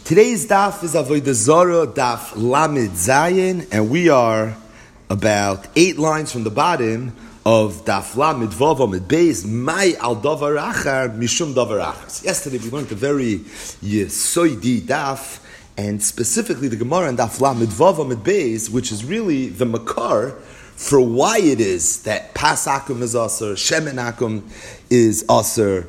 Today's daf is Avodah Zarah, daf Lamed Zayin, and we are about 8 lines from the bottom of daf Lamed Vav Amid Beis, Mai al Davar Achar, Mishum Davar Achar. Yesterday we learned a very Yesoidi daf, and specifically the Gemara in daf Lamed Vav Amid Beis, which is really the makar for why it is that Pas Akum is Aser, Shemen Akum is Aser,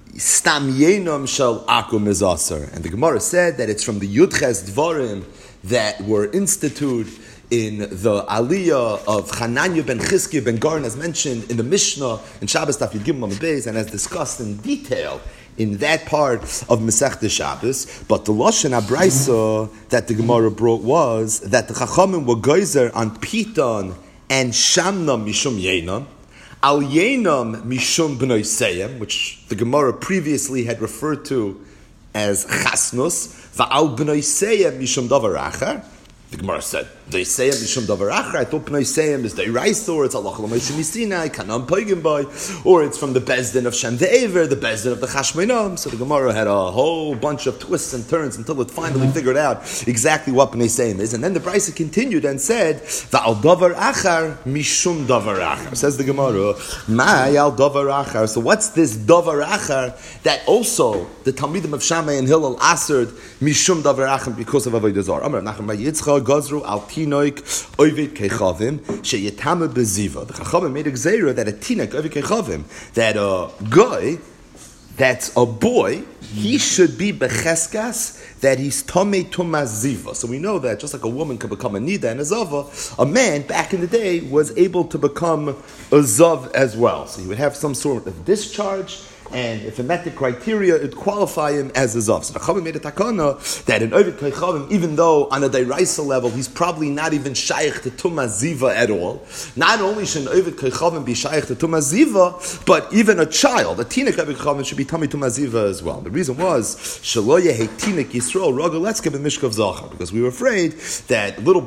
Stam Yenam Shel Akum is Aser. And the Gemara said that it's from the Yudches Dvarim that were instituted in the Aliyah of Hananya ben Chizkiah ben Garn, as mentioned in the Mishnah in Shabbos Daf Yud Gimel Amud Beis, and as discussed in detail in that part of Masechta Shabbos. But the Lashon HaBraisa that the Gemara brought was that the Chachamim were geyser on Piton and Shamna Mishum Yenam, Al Yenam Mishum B'nai Seyem, which the Gemara previously had referred to as Chasnus, Va'al B'nai Seyem Mishum Davar Achar. The Gemara said, they say Mishum Davar Achar. I thought B'nai Seyem is the Iraisa, or it's Allah L'Moshe Misinai, Kanam Poigim Boy, or it's from the Bezdin of Shem Ve'ever, the Bezdin of the Chashmoinam. So the Gemara had a whole bunch of twists and turns until it finally figured out exactly what B'nai Seyem is. And then the Brisa continued and said, Va'al Davar Achar Mishum Davar Achar. Says the Gemara, Ma'ay al Davar Achar. So what's this Davar Achar that also the Talmidim of Shammai and Hillel answered Mishum Davar Achar because of Avodah Zarah? Amar Nachman bar Yitzchak Gazru al Tinoik Ovid Kechavim Sheyetame Beziva. The Chachamim made a gzeira that a Tinoik Ovid Kechavim, that a guy that's a boy, he should be becheskas, that he's tomei tumaziva. So we know that just like a woman could become a nida and a zava, a man back in the day was able to become a zav as well. So he would have some sort of discharge, and if it met the criteria, it would qualify him as a zav. So the Chachamim made a takana that in Ovid Kechavim, even though on a deraisa level he's probably not even shaykh to tumaziva at all, not only should an Ovid Kechavim be shaykh to tumaziva, but even a child, a tinik Ovid Kechavim, should be tami tumaziva as well. The reason was shelo yehei tinik Yisrael raga letzke b'mishkav zachar, because we were afraid that little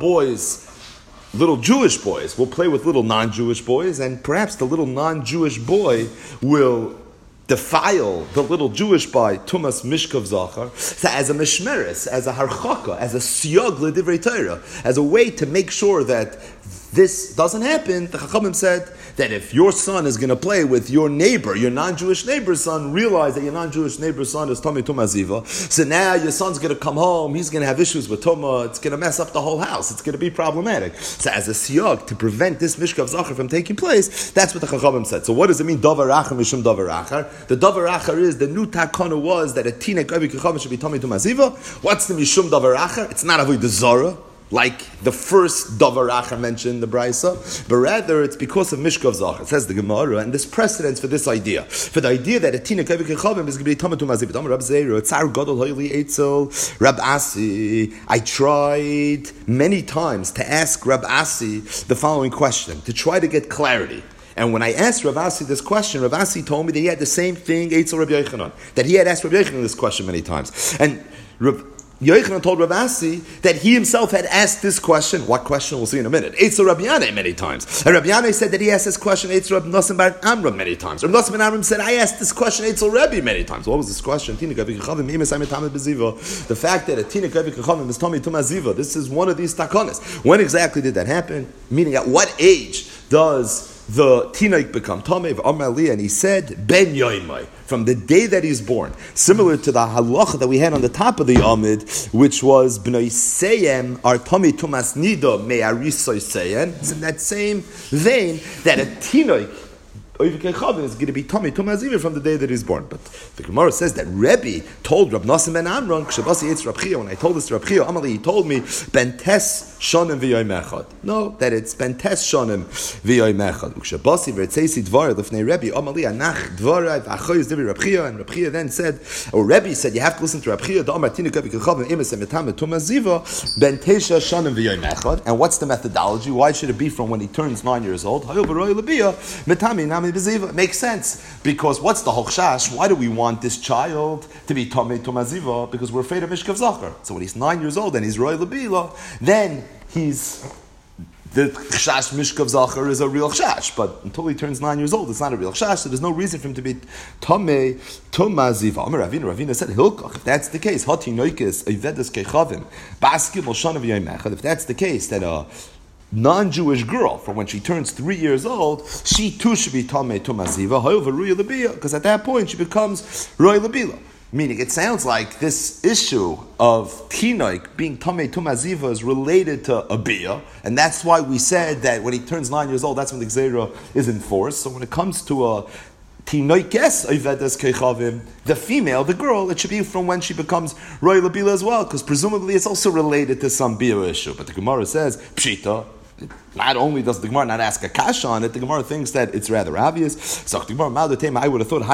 Jewish boys will play with little non-Jewish boys, and perhaps the little non-Jewish boy will defile the little Jewish boy tumas mishkav zachar. So as a mishmeres, as a harchaka, as a siyag l'divrei Torah, as a way to make sure that this doesn't happen, the Chachamim said that if your son is going to play with your neighbor, your non-Jewish neighbor's son, realize that your non-Jewish neighbor's son is Tomei Tumaziva. So now your son's going to come home, he's going to have issues with Tuma, it's going to mess up the whole house, it's going to be problematic. So as a siyag, to prevent this Mishkav Zachar from taking place, that's what the Chachamim said. So what does it mean, Davar Achar Mishum Davar Achar? The Davar Achar is, the new takana was that a Tinek Ovid Kechavim should be Tomei Tumaziva. What's the Mishum Davar Achar? It's not Avodah Zarah, like the first Davar Achar mentioned in the Brisa, but rather it's because of Mishkav Zachar. It says the Gemara, and this precedence for this idea, for the idea that a Tinek Ovid Kechavim is going to be Tamei Tumaziv. Rab Zeira, Tzar Gadol Hoili Eitzel, Rab Asi. I tried many times to ask Rab Asi the following question, to try to get clarity. And when I asked Rav Asi this question, Rav Asi told me that he had the same thing, Eitzel Rabbi Yochanan, that he had asked Rabbi Yochanan this question many times. And Yochanan told Rav Asi that he himself had asked this question. What question? We'll see in a minute. Eitzel Rabbi Yanai many times. And Rabbi Yanai said that he asked this question Eitzel Rabbi Nosson bar Amram many times. Rabbi Nosson bar Amram said, I asked this question Eitzel Rabbi many times. What was this question? The fact that a Tinik Ovid Kechavim is Tomei Tumaziva. This is one of these takonas. When exactly did that happen? Meaning, at what age does the Tinaik become Tomei? And he said, Ben Yoimai, from the day that he's born. Similar to the halacha that we had on the top of the Amid, which was B'nai Seyem are Tomei Tumas Nida Me'arisoy Seyem. It's in that same vein that a Tinaik Ovid Kechavim is going to be Tomei Tumaziva from the day that he's born. But the Gemara says that Rebbe told Rab Nosson ben Amram, when I told this to Rab Chia, Amali, he told me, Ben Tes Shonim v'yoy mechad. No, that it's Ben Tes Shonim v'yoy mechad. Ukshabasi v'retzeisi dvar l'fnei Rebbe, Amali, anach dvarai v'achoyz divi Rab Chia, and Rab Chia then said, or Rebbe said, you have to listen to Rab Chia, Da'amar Tinik Ovid Kechavim imes emetam Tumaziva, Ben Tesha Shonim v'yoy mechad. And what's the methodology? Why should it be from when he turns 9 years old? Hayol v'roy l'biyah, metami nami b'ziva. It makes sense, because what's the hochshash? Why do we want this child to be Tomei Tumaziva? Because we're afraid of Mishkav Zachar. So when he's 9 years old and he's Roy Labila, then he's the chashash mishkav zachar is a real chashash, but until he turns 9 years old, it's not a real chashash, so there's no reason for him to be tamei tuma ziva. Ravina said, Hilkach, if that's the case, hati noikis, ivedas kechavim, baskim l'shanav yoymechad, if that's the case, that a non-Jewish girl, from when she turns 3 years old, she too should be tamei tuma ziva, however, ruya lebiyah, because at that point she becomes roy lebila. Meaning, it sounds like this issue of Tinoik being Tamei Tumaziva is related to Abiyah, and that's why we said that when he turns 9 years old, that's when the Gzeira is enforced. So when it comes to a Tinoikes Oivedes Kechavim, the female, the girl, it should be from when she becomes Roy Labila as well, because presumably it's also related to some Biyah issue. But the Gemara says, Pshita, not only does the Gemara not ask a kasha on it, the Gemara thinks that it's rather obvious. So the Gemara, I would have thought,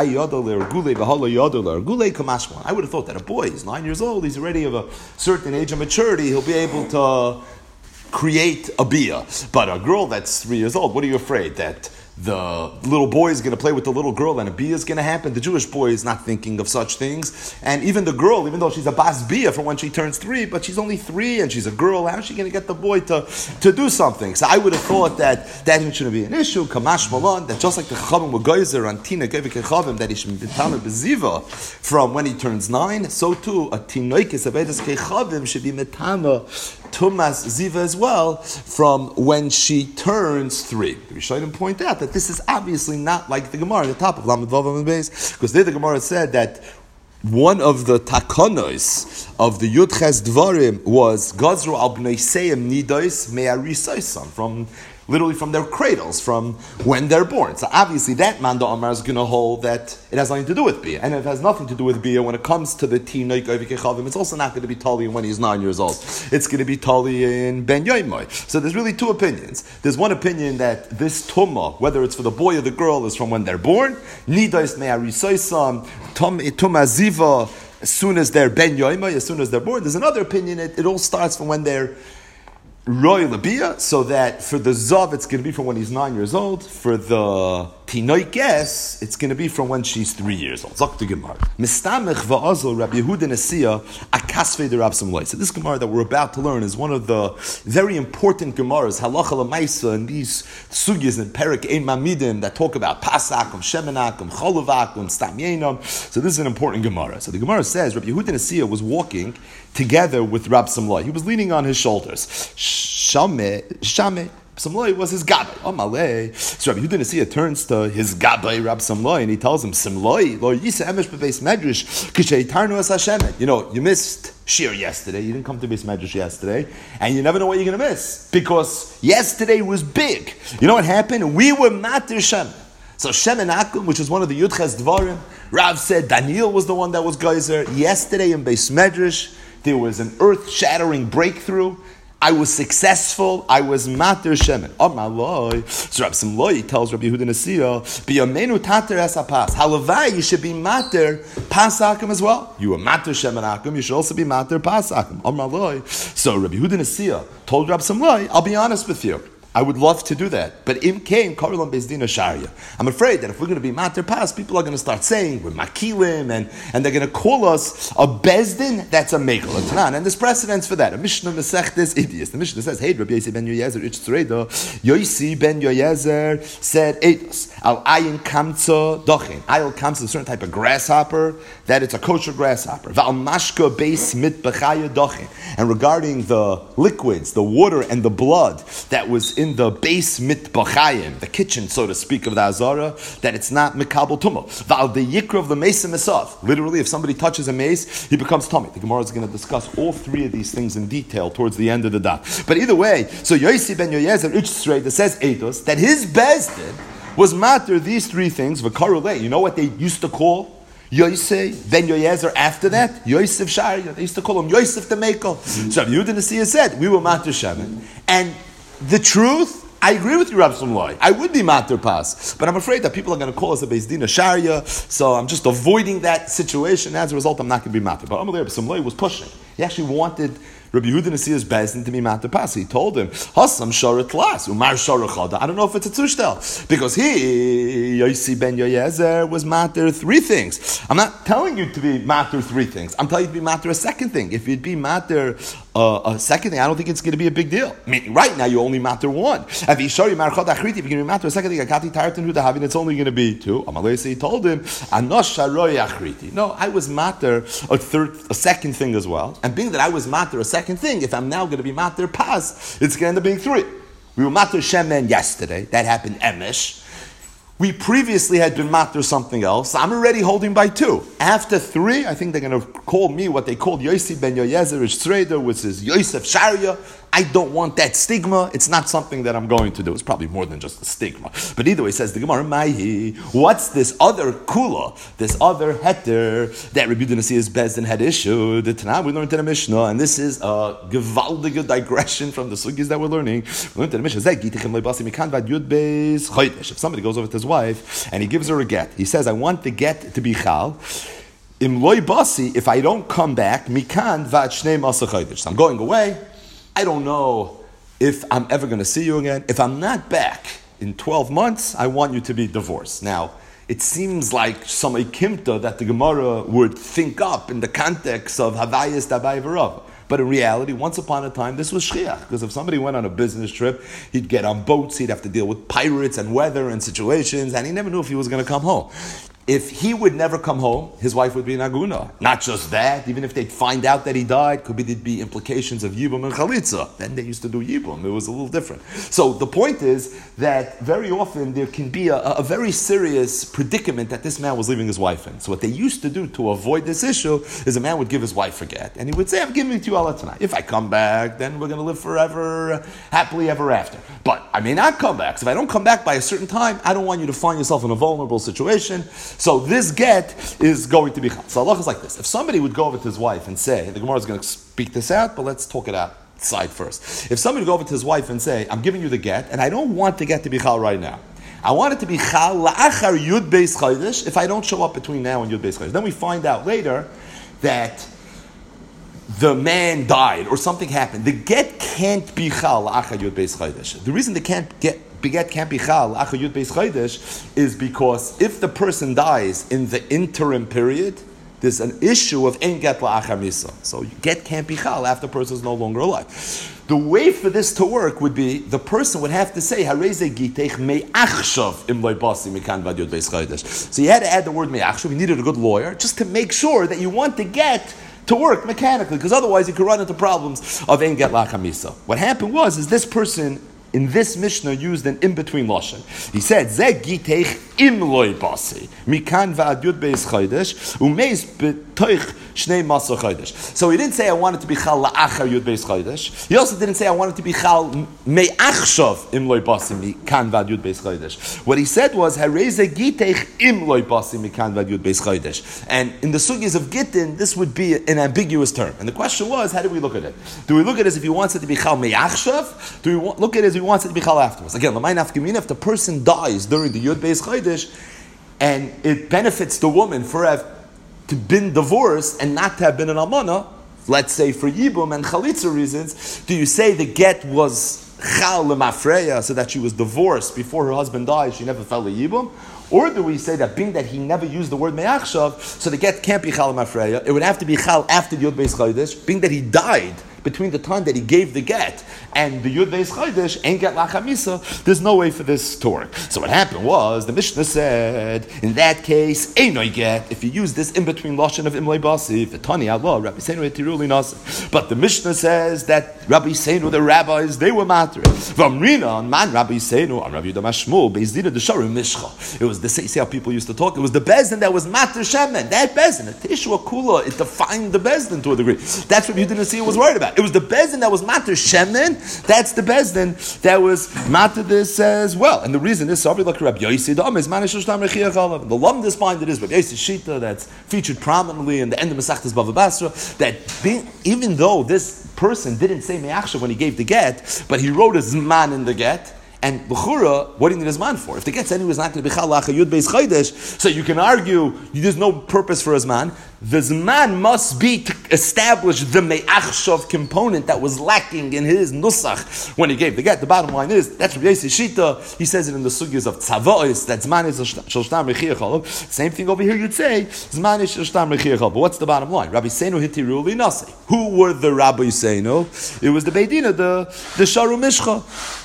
I would have thought that a boy, he's 9 years old, he's already of a certain age of maturity, he'll be able to create a biyah. But a girl that's 3 years old, what are you afraid? That the little boy is going to play with the little girl and a biyah is going to happen? The Jewish boy is not thinking of such things. And even the girl, even though she's a bas biyah from when she turns 3, but she's only 3 and she's a girl, how is she going to get the boy to do something? So I would have thought that shouldn't be an issue. Kamash Malan, that just like the Chavim were geyser on Tina Gevik Chavim, that he should be Tana Beziva from when he turns 9, so too a Tinoikis Abedas Kechavim should be Metana Tumas Ziva as well from when she turns 3. The Rishonim point out that this is obviously not like the Gemara at the top of Lamed Vav Amud Beis, because there the Gemara said that one of the takonos of the Yud Ches Dvarim was Gazru al Bnei Seim Nidos Me'arisoisam, from literally from their cradles, from when they're born. So obviously that Manda Amar is going to hold that it has nothing to do with Biyah. And if it has nothing to do with Biyah, when it comes to the Tinoik Ovik Echavim, it's also not going to be Tali when he's 9 years old. It's going to be Tali in Ben Yoimoy. So there's really two opinions. There's one opinion that this Tumah, whether it's for the boy or the girl, is from when they're born. Nidos Me'arisoisam, Tumah Ziva, as soon as they're Ben Yoimoy, as soon as they're born. There's another opinion, it all starts from when they're Roy Labia, so that for the Zav it's going to be from when he's 9 years old. For the Tinoikes, it's going to be from when she's 3 years old. Zok to Gemara. Mistamech va'azol Rabbi Yehuda Nesiya akasvei de Rab Samlai. So this Gemara that we're about to learn is one of the very important Gemaras, halacha l'maisa, and these sugyas in Perek Ein Mamidim that talk about Pasakum, Shemenakum, Cholovakum, Stam Yenam. So this is an important Gemara. So the Gemara says Rabbi Yehuda Nesiya was walking together with Rab Samlai. He was leaning on his shoulders. Shame. Samlai was his gabay. Amalei. So Rabbi Yehuda Nesiya turns to his gabay, Rab Samlai, and he tells him, Samlai, lo yisa emesh bebeis medrash, kishay tarnu as Hashemet. You know, you missed shir yesterday. You didn't come to beis medrash yesterday, and you never know what you're going to miss, because yesterday was big. You know what happened? We were matir Shemen. So Shemen Akum, which is one of the Yud Ches Dvarim, Rav said Daniel was the one that was geyser. Yesterday in beis medrash, there was an earth-shattering breakthrough. I was successful. I was mater shemen. Amaloi. So Rabbi Samloi tells Rabbi Yehuda Nesiya, "Biyamenu tater esapas. Halavai, you should be mater pasakim as well. You are mater shemen akum. You should also be mater pasakim. Amaloi." So Rabbi Yehuda Nesiya told Rabbi Samloi, "I'll be honest with you. I would love to do that. But im came Karilam Bezdina Sharia. I'm afraid that if we're going to be Mater Pas, people are going to start saying we're Makilim, and they're going to call us a Bezdin that's a Mekel. And there's precedence for that. A Mishnah Masechtes Idias. The Mishnah says, hey, Rabbi Yosi ben Yoyezer, Ich Tzreida, Yosi ben Yoyezer said, Eidos, Al Ayin Kamtza Dochin. Ayil Kamtza is a certain type of grasshopper, that it's a kosher grasshopper. Val Mashka Beis Mit Bechaya Dochin. And regarding the liquids, the water and the blood that was in the base mitbachayim, the kitchen, so to speak, of the Azara, that it's not mikabel tumah. Val the yikra of the mace mesaf. Literally, if somebody touches a mace, he becomes tummy. The Gemara is going to discuss all three of these things in detail towards the end of the daf. But either way, so Yosi ben Yoyezer Ichsrei that says Eidos that his bezdin was matter these three things. V'karulei. You know what they used to call Yosef ben Yoyezer after that? Yosef Sharia. They used to call him Yosef the Mekel. So Rabbi Yehuda Nesiya said, we were matter Shemen. And the truth, I agree with you, Rav Samlai. I would be mater pas, but I'm afraid that people are going to call us a Beis Din Sharia, so I'm just avoiding that situation. As a result, I'm not going to be mater. But Rav Samlai was pushing. He actually wanted Rabbi Yehuda Nasiya's Bezdin to be matter pas. He told him, Hassam shara tlas, umar shara chada. I don't know if it's a tushtel. Because he, Yossi ben Yoyezer, was matter 3 things. I'm not telling you to be matter 3 things. I'm telling you to be matter a second thing. If you'd be matter a second thing, I don't think it's going to be a big deal. Meaning, right now, you only matter 1. If you're going to be matter a second thing, it's only going to be 2. He told him, no, I was matter a second thing as well. And being that I was matter a second thing, if I'm now going to be matter pas, it's going to end up being 3. We were matter shemen yesterday. That happened emesh. We previously had been matter something else. I'm already holding by 2. After 3, I think they're going to call me what they called Yossi ben Yoyezer Shreder, which is Yosef Sharia. I don't want that stigma. It's not something that I'm going to do. It's probably more than just a stigma. But either way, says the Gemara, Maihi, what's this other kula, this other heter that Rabbi Yehuda Nasiya's Bezdin had issued? The Tanakh we learned in the Mishnah, and this is a gewaldige digression from the sugis that we're learning. We learned in the Mishnah, if somebody goes over to his wife and he gives her a get, he says, I want the get to be chal. Im loy basi, if I don't come back, mikan vad shnei masa chodesh. So I'm going away. I don't know if I'm ever going to see you again. If I'm not back in 12 months, I want you to be divorced. Now, it seems like some ikimta that the Gemara would think up in the context of Havayis Dabai V'Rav. But in reality, once upon a time, this was shchiach. Because if somebody went on a business trip, he'd get on boats, he'd have to deal with pirates and weather and situations, and he never knew if he was going to come home. If he would never come home, his wife would be an aguna. Not just that, even if they'd find out that he died, could be implications of yibum and chalitza. Then they used to do yibum. It was a little different. So the point is that very often there can be a very serious predicament that this man was leaving his wife in. So what they used to do to avoid this issue is a man would give his wife a get. And he would say, I'm giving it to you Allah tonight. If I come back, then we're going to live forever, happily ever after. But I may not come back. So if I don't come back by a certain time, I don't want you to find yourself in a vulnerable situation. So this get is going to be chal. So Allah is like this. If somebody would go over to his wife and say, the Gemara is going to speak this out, but let's talk it outside first. If somebody would go over to his wife and say, I'm giving you the get, and I don't want the get to be chal right now. I want it to be chal la'achar yud beis chodesh if I don't show up between now and yud beis chodesh. Then we find out later that the man died or something happened. The get can't be chal la'achar yud beis chodesh. The reason the get can't be chal achar yud beis chodesh is because if the person dies in the interim period, there's an issue of ein get la'achar misa. So get can't be chal after the person is no longer alive. The way for this to work would be the person would have to say hareze gitech me'achshav im loy basi mikan vad yud beis chodesh. So you had to add the word me'achshav. You needed a good lawyer just to make sure that you want to get to work mechanically, because otherwise you could run into problems of ein get la'achar misa. What happened was this person in this Mishnah used an in-between lashon. He said, "Ze gitech im loy basi mikan va'ad yud beis chodesh umeis betoich shnei masa chodesh." So he didn't say I wanted to be chal la'achar yud beis chodesh. He also didn't say I wanted to be chal me'achshav im loy basi mikan va'ad yud beis chodesh. What he said was hareze gitech im loy basi mikan va'ad yud beis chodesh. And in the sugyas of gittin, this would be an ambiguous term. And the question was, how do we look at it? Do we look at it as if he wants it to be chal me'achshav? Do we look at it as he wants it to be chal afterwards? Again, l'may nafkamina, if the person dies during the Yud Beis Chodesh and it benefits the woman forever to been divorced and not to have been an almana, let's say for yibum and chalitza reasons, do you say the get was chal lemafreya so that she was divorced before her husband died, she never fell a yibum? Or do we say that being that he never used the word me'achshav, so the get can't be chal lemafreya, it would have to be chal after the Yud Beis Chodesh, being that he died between the time that he gave the get and the Yud Beis Chodesh, ain't get la'achar misa, there's no way for this to work. So what happened was, the Mishnah said, in that case, einoi get, if you use this in-between lashon of imlei basi, v'tani Allah, Rabbi Seinu etiruli nasa. But the Mishnah says that Rabbi Seinu, the rabbis, they were matter. V'amrina, man Rabbi Seinu, am Rabbi Yehuda Mashmul, bezdina d'sharim mishcha. It was the, see how people used to talk, it was the bezdin that was matter shemen, that bezdin, the tishua kula, it defined the bezdin to a degree. That's what Yehuda Nasiya was worried about. It was the bezdin that was matter shemen. That's the bezdin that was matter this as well. And the reason is Rabbi Yossi Dam is manish shtam rechiach alav. The lumdis mind it is Rabbi Yossi Shita that's featured prominently in the end of Masechtas Bava Basra. That even though this person didn't say me'achshav when he gave the get, but he wrote a zman in the get. And l'chura, what do you need a zman for? If the get's anyway is not going to be chalacha yud beis chaydesh, so you can argue there's no purpose for a zman. The zman must be to establish the me'achshav component that was lacking in his nusach when he gave the get. The bottom line is, that's Rabbi Yossi Shita. He says it in the sugyas of tzavois, that zman is shel shtam rechiyah chalav. Same thing over here you'd say, zman is shel shtam rechiyah chalav. But what's the bottom line? Rabbi Seinu hitiru li nasi. Who were the Rabbi Seinu? It was the Beidina, the Sharu Mishcha.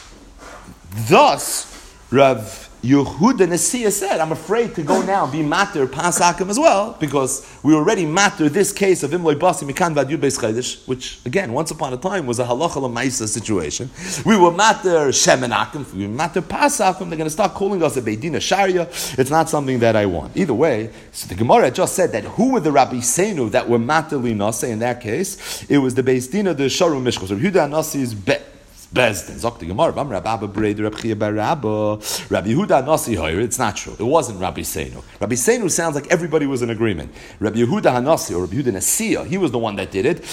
Thus, Rav Yehuda Nesiya said, I'm afraid to go now and be mater pasakim as well, because we already mater this case of Imloi Basi Mikan Vad Yud Beis Chodesh, which again, once upon a time was a halacha l'maisa situation. We were mater shemenakim, we were mater pasakim. They're going to start calling us a Beidina Sharia. It's not something that I want. Either way, so the Gemara just said that who were the Rabbi Seinu that were mater linase in that case? It was the Beis Dina, the Sharu Mishcha. So Yehuda Nasi's Bezdin. Zok the Gemara. Rabbi Abba Breder, Rabbi Chia Bar Rabba, Rabbi Yehuda Hanasi Hoyer. It's not true. It wasn't Rabbi Seinu. Rabbi Seinu sounds like everybody was in agreement. Rabbi Yehuda Hanasi or Rabbi Yehuda Nesiya, he was the one that did it.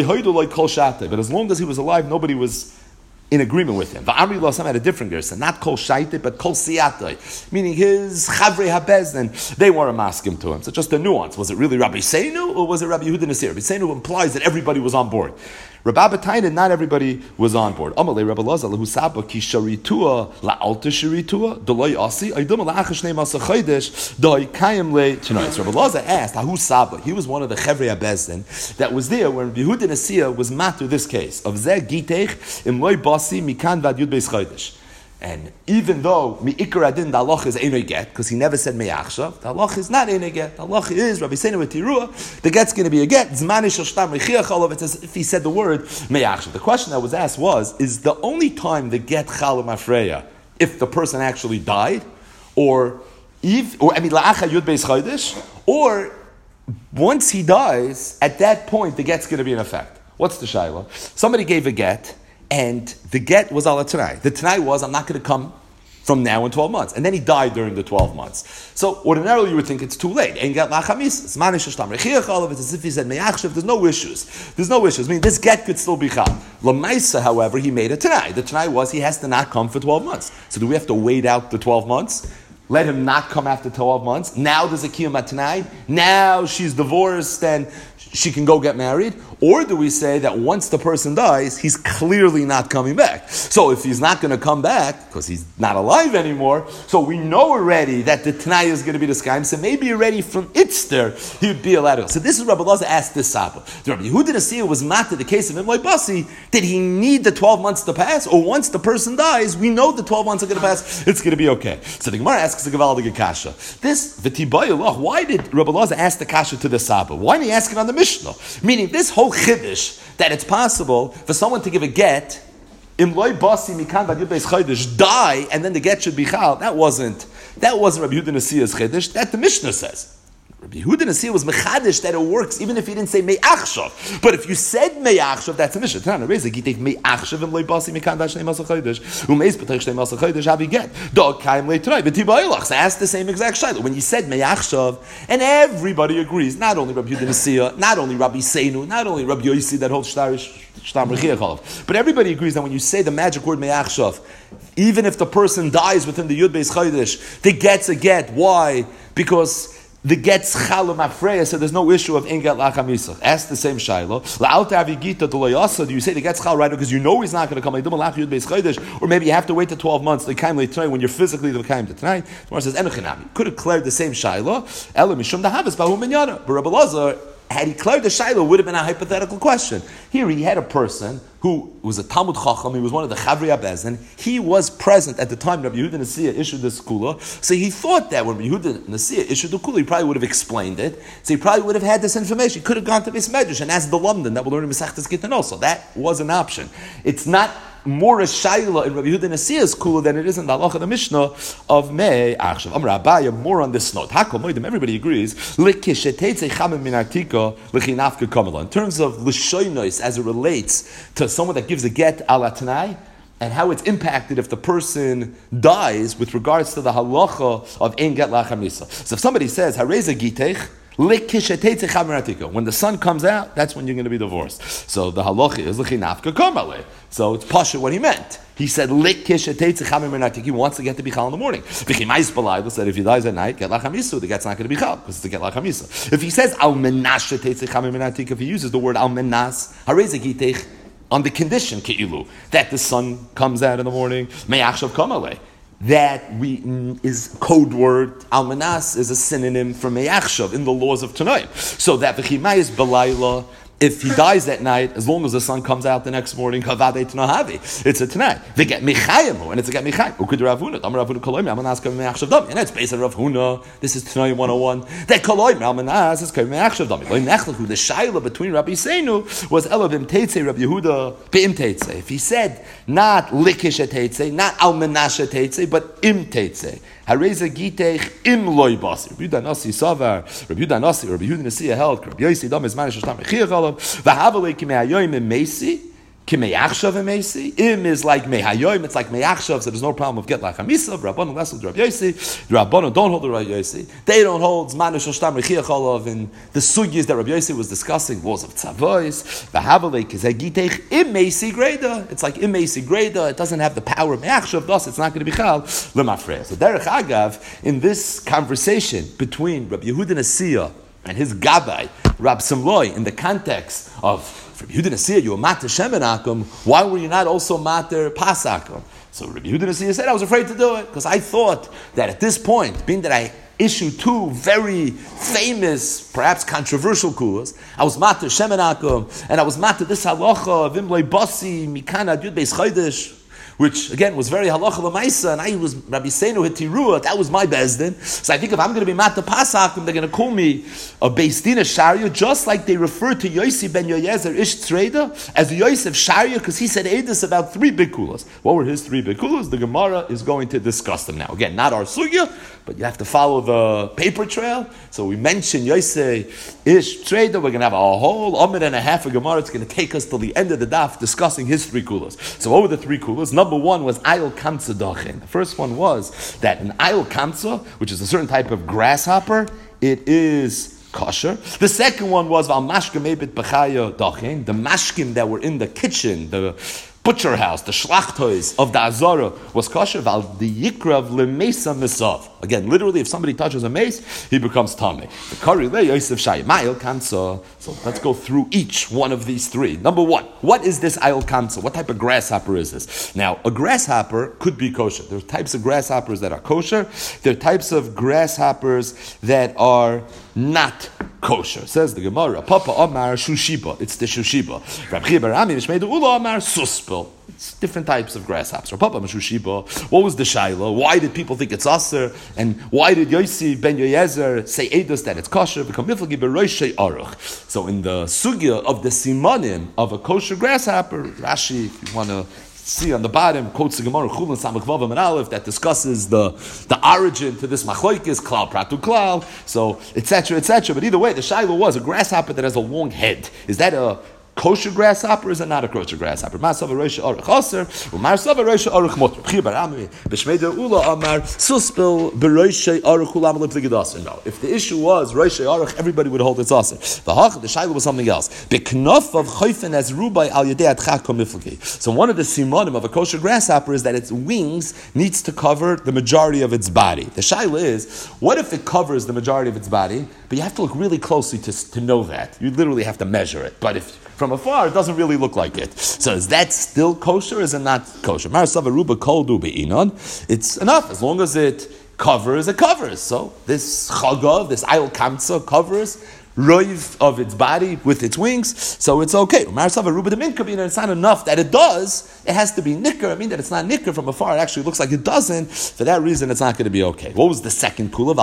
But as long as he was alive, nobody was in agreement with him. Va'amri Losam had a different gersa, not kol shaite, but kol siyatoi, meaning his chavrei habezdin, they weren't masking to him. So just a nuance. Was it really Rabbi Seinu or was it Rabbi Yehuda Nesiya? Rabbi Seinu implies that everybody was on board. Rabbi Bataina, not everybody was on board. Amalei Rabbi Lazar lehusaba ki sharitua la'alta sharitua doloi asi aydum la'achash nei masa chaydesh doi kayim le tonight. So Rabbi Lazar asked Hahusaba. He was one of the Chevrei Habezdin that was there when Yehuda Nesiya was matter this case of zeh gitech im loy basi mikan vad yud beis chaydesh. And even though mi'ikar adin the halach is einoi get, because he never said me'achshav, the halach is not einoi get. The halach is Rabbi Seinu with Tirua. The get's going to be a get. Zman shel shtam rechiyah chalav. It's as if he said the word me'achshav. The question that was asked was: is the only time the get chalav mafreya if the person actually died, or la'acha yud beis chodesh, or once he dies, at that point the get's going to be in effect? What's the shaila? Somebody gave a get. And the get was ala Tanai. The Tanai was, I'm not going to come from now in 12 months. And then he died during the 12 months. So ordinarily you would think it's too late. And get lachamis, it's as if he said me'achshav, there's no issues. There's no issues. I mean, this get could still be chal. Lamaisa, however, he made a Tanai. The Tanai was he has to not come for 12 months. So do we have to wait out the 12 months? Let him not come after 12 months? Now there's a kiyum at Tanai? Now she's divorced and she can go get married? Or do we say that once the person dies, he's clearly not coming back? So if he's not going to come back, because he's not alive anymore, so we know already that the Tanai is going to be the sky. So maybe already from Itzter, he would be allowed to go. So this is Rabbi Lazar asked this Saba. Rabbi Yehuda Nesiya was matter the case of Imloi Basi. Did he need the 12 months to pass? Or once the person dies, we know the 12 months are going to pass, it's going to be okay. So the Gemara asks the Gevaldige Kasha. This, V'tibayalach, why did Rabbi Lazar ask the Kasha to the Saba? Why didn't he ask it on the Mishnah? Meaning this whole chiddush that it's possible for someone to give a get, imloi basi mikan vad yud beis chodesh, die, and then the get should be chal. That wasn't Rabbi Yehuda Nesiya's chiddush. That the Mishnah says. Rabbi Yehuda Nesiya was mechadish that it works even if he didn't say me'achshav. But if you said me'achshav, that's a Mishnah. Tana reza gitech me'achshav imloi basi mikan vad shnei masa chodesh umeis b'tech shnei masa chodesh habi get dog kaim leitroi b'tibayilach. So ask the same exact shayla when you said me'achshav, and everybody agrees. Not only Rabbi Yehuda Nesiya, not only Rabbi Seinu, not only Rabbi Yossi that holds shtam rechiyah chalav, but everybody agrees that when you say the magic word me'achshav, even if the person dies within the yud beis chodesh, the get's a get. Why? Because the get's chalum afreya, so there's no issue of ingat lachamisa. Ask the same shaylo. La'alta avigita dolayasa. Do you say the get's chal right because you know he's not going to come? Or maybe you have to wait to 12 months when you're physically the kaim to tonight. Tomorrow says enochinami. Could have cleared the same shaylo. Ela mishum dahavas bahu minyana. But Rabbi Lazar, had he cleared the shaylo, would have been a hypothetical question. Here he had a person who was a Talmud Chacham, he was one of the Chavrei Habezdin. He was present at the time Rabbi Yehuda Nesiya issued this kula. So he thought that when Rabbi Yehuda Nesiya issued the kula, he probably would have explained it. So he probably would have had this information. He could have gone to this Medrash and asked the London that will learn in Masechtas Gittin also. That was an option. It's not more a shayla in Rabbi Yehuda Nesiya's kula than it is in the halacha the Mishnah of Mei Achshav. Amar Abaya, more on this note. Hakol moedim, everybody agrees. In terms of l'shoynos, as it relates to someone that gives a get ala tanai, and how it's impacted if the person dies with regards to the halacha of ein get lachamisa. So if somebody says hareza gitech, When the sun comes out, that's when you're going to be divorced. So the halacha is so it's pasha what he meant. He said, he wants to get to Bichal in the morning. Said if he dies at night, get lachamisa, the get's not going to be Bichal, because it's the get lachamisa. If he says, if he uses the word al menas, on the condition, that the sun comes out in the morning, that is code word. Almanas is a synonym for meyachshav in the laws of Tanoim. So that v'chimayis belayla, if he dies that night, as long as the sun comes out the next morning, kavadei tnahavi, it's a tonight. They get mechayimu, and it's a get mechayim. Ukud Rav Huna, Amar Rav Huna koloim, Almanas kavim meyachshav dami, and it's based on Rav Huna. This is Tanoim 101. That koloim, Almanas is kavim meyachshav dami. Loim nechlechu, the shaila between Rabbi Seinu was elavim teitze, Rabbi Yehuda beim teitze. If he said not likish teitze, not almanas teitze, but im teitze. Hareza gitech im loy basi. Rabbi Yehuda Nasi Savar, Rabbi Yehuda Nasi, Rabbi Yehuda Nasi held. Rabbi Yosi Dam is manish shtam mechiyach alav. V'havalei kimei hayoyim im meisi, kimei achshav im meisi. Im is like mei hayoyim, it's like mei achshav, so there's no problem of get lachamisa. Rabbanon lesel Rabbi Yosi. The Rabbanon don't hold the Rabbi Yosi. They don't hold manish shtam mechiyach alav in the sugyas that Rabbi Yosi was discussing, laws of tzavois. V'havalei kizeh gitech im meisi greda. It's like im meisi greda. It doesn't have the power of mei achshav. Thus, it's not going to be chal lemafrei. So derech agav, in this conversation between Rabbi Yehuda Nasiya and his Gabbai, Rab Simloi, in the context of Rabbi Yehuda Nasiya, you were mater shemenakum, why were you not also mater pasakum? So Rabbi Yehuda Nasiya said, I was afraid to do it, because I thought that at this point, being that I issued two very famous, perhaps controversial kulas, I was mater shemenakum, and I was mater this halacha, vimloi basi, mikana, yud beis chodesh, which again was very halacha l'maisa, and I was Rabbi Seinu Hitirua. That was my bezdin. So I think if I'm going to be mata pasakim, they're going to call me a Beis Din Sharia, just like they refer to Yosi ben Yoyezer Ish Tzreida as Yosef Sharia, because he said edus about three big kulas. What were his three big kulas? The Gemara is going to discuss them now. Again, not our sugya, but you have to follow the paper trail. So we mentioned Yosef Ish Tzreida. We're going to have a whole amid and a half of Gemara. It's going to take us till the end of the daf discussing his three kulas. So what were the three kulas? Number one was ayil kamsa dachin. The first one was that an ayil kamsa, which is a certain type of grasshopper, it is kosher. The second one was val mashkim mebit b'chaya dachin. The mashkim that were in the kitchen, the butcher house, the shlachtois of the Azara was kosher. Val the yikrav lemesa misav. Again, literally, if somebody touches a mace, he becomes tamei. The kari le Yosef Shai Ma'il Kamsa. So let's go through each one of these three. Number one, what is this ayil kamsa? What type of grasshopper is this? Now, a grasshopper could be kosher. There are types of grasshoppers that are kosher. There are types of grasshoppers that are not kosher. Says the Gemara, Papa Omar Shushiba. It's the Shushiba. Rab Chia Barami Mishmeidu Ula Omar Suspel. It's different types of grasshoppers. Papa Shushiba. What was the shaila? Why did people think it's aser? And why did Yosi ben Yoyezer say edus that it's kosher? So in the sugya of the simanim of a kosher grasshopper, Rashi, if you want to see on the bottom, quotes the Gemara Chulin Samach Vavam and Aleph that discusses the origin to this machlokes, klal pratu klal, so etc. etc. But either way, the shaila was a grasshopper that has a long head. Is that a kosher grasshopper? Is it not a kosher grasshopper? Now, if the issue was Rosh Aruch, everybody would hold its aser. The shaila was something else. So one of the simanim of a kosher grasshopper is that its wings needs to cover the majority of its body. The shaila is, what if it covers the majority of its body, but you have to look really closely to know that. You literally have to measure it. But if from afar, it doesn't really look like it. So is that still kosher or is it not kosher? It's enough. As long as it covers, it covers. So this chagav, this ayil kamsa covers roiv of its body with its wings, so it's okay. It's not enough that it does. It has to be nicker. I mean that it's not nicker from afar. It actually looks like it doesn't. For that reason, it's not going to be okay. What was the second kula?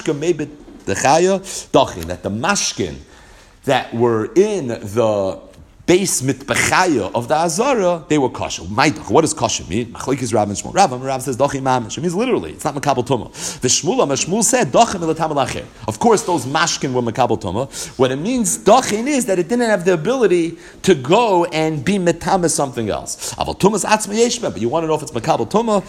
That the mashkin that were in the base mitbechaya of the Azara, they were kosher. What does kosher mean? Machlokes Rav and Shmuel. Rav says dochim mamish. It means literally. It's not makabel tuma. The Shmuel said dochim ilatam alacher. Of course, those mashkin were makabel tuma. What it means dochin is that it didn't have the ability to go and be metama something else. Aval tumas atzma yeshma. But you want to know if it's makabel tuma?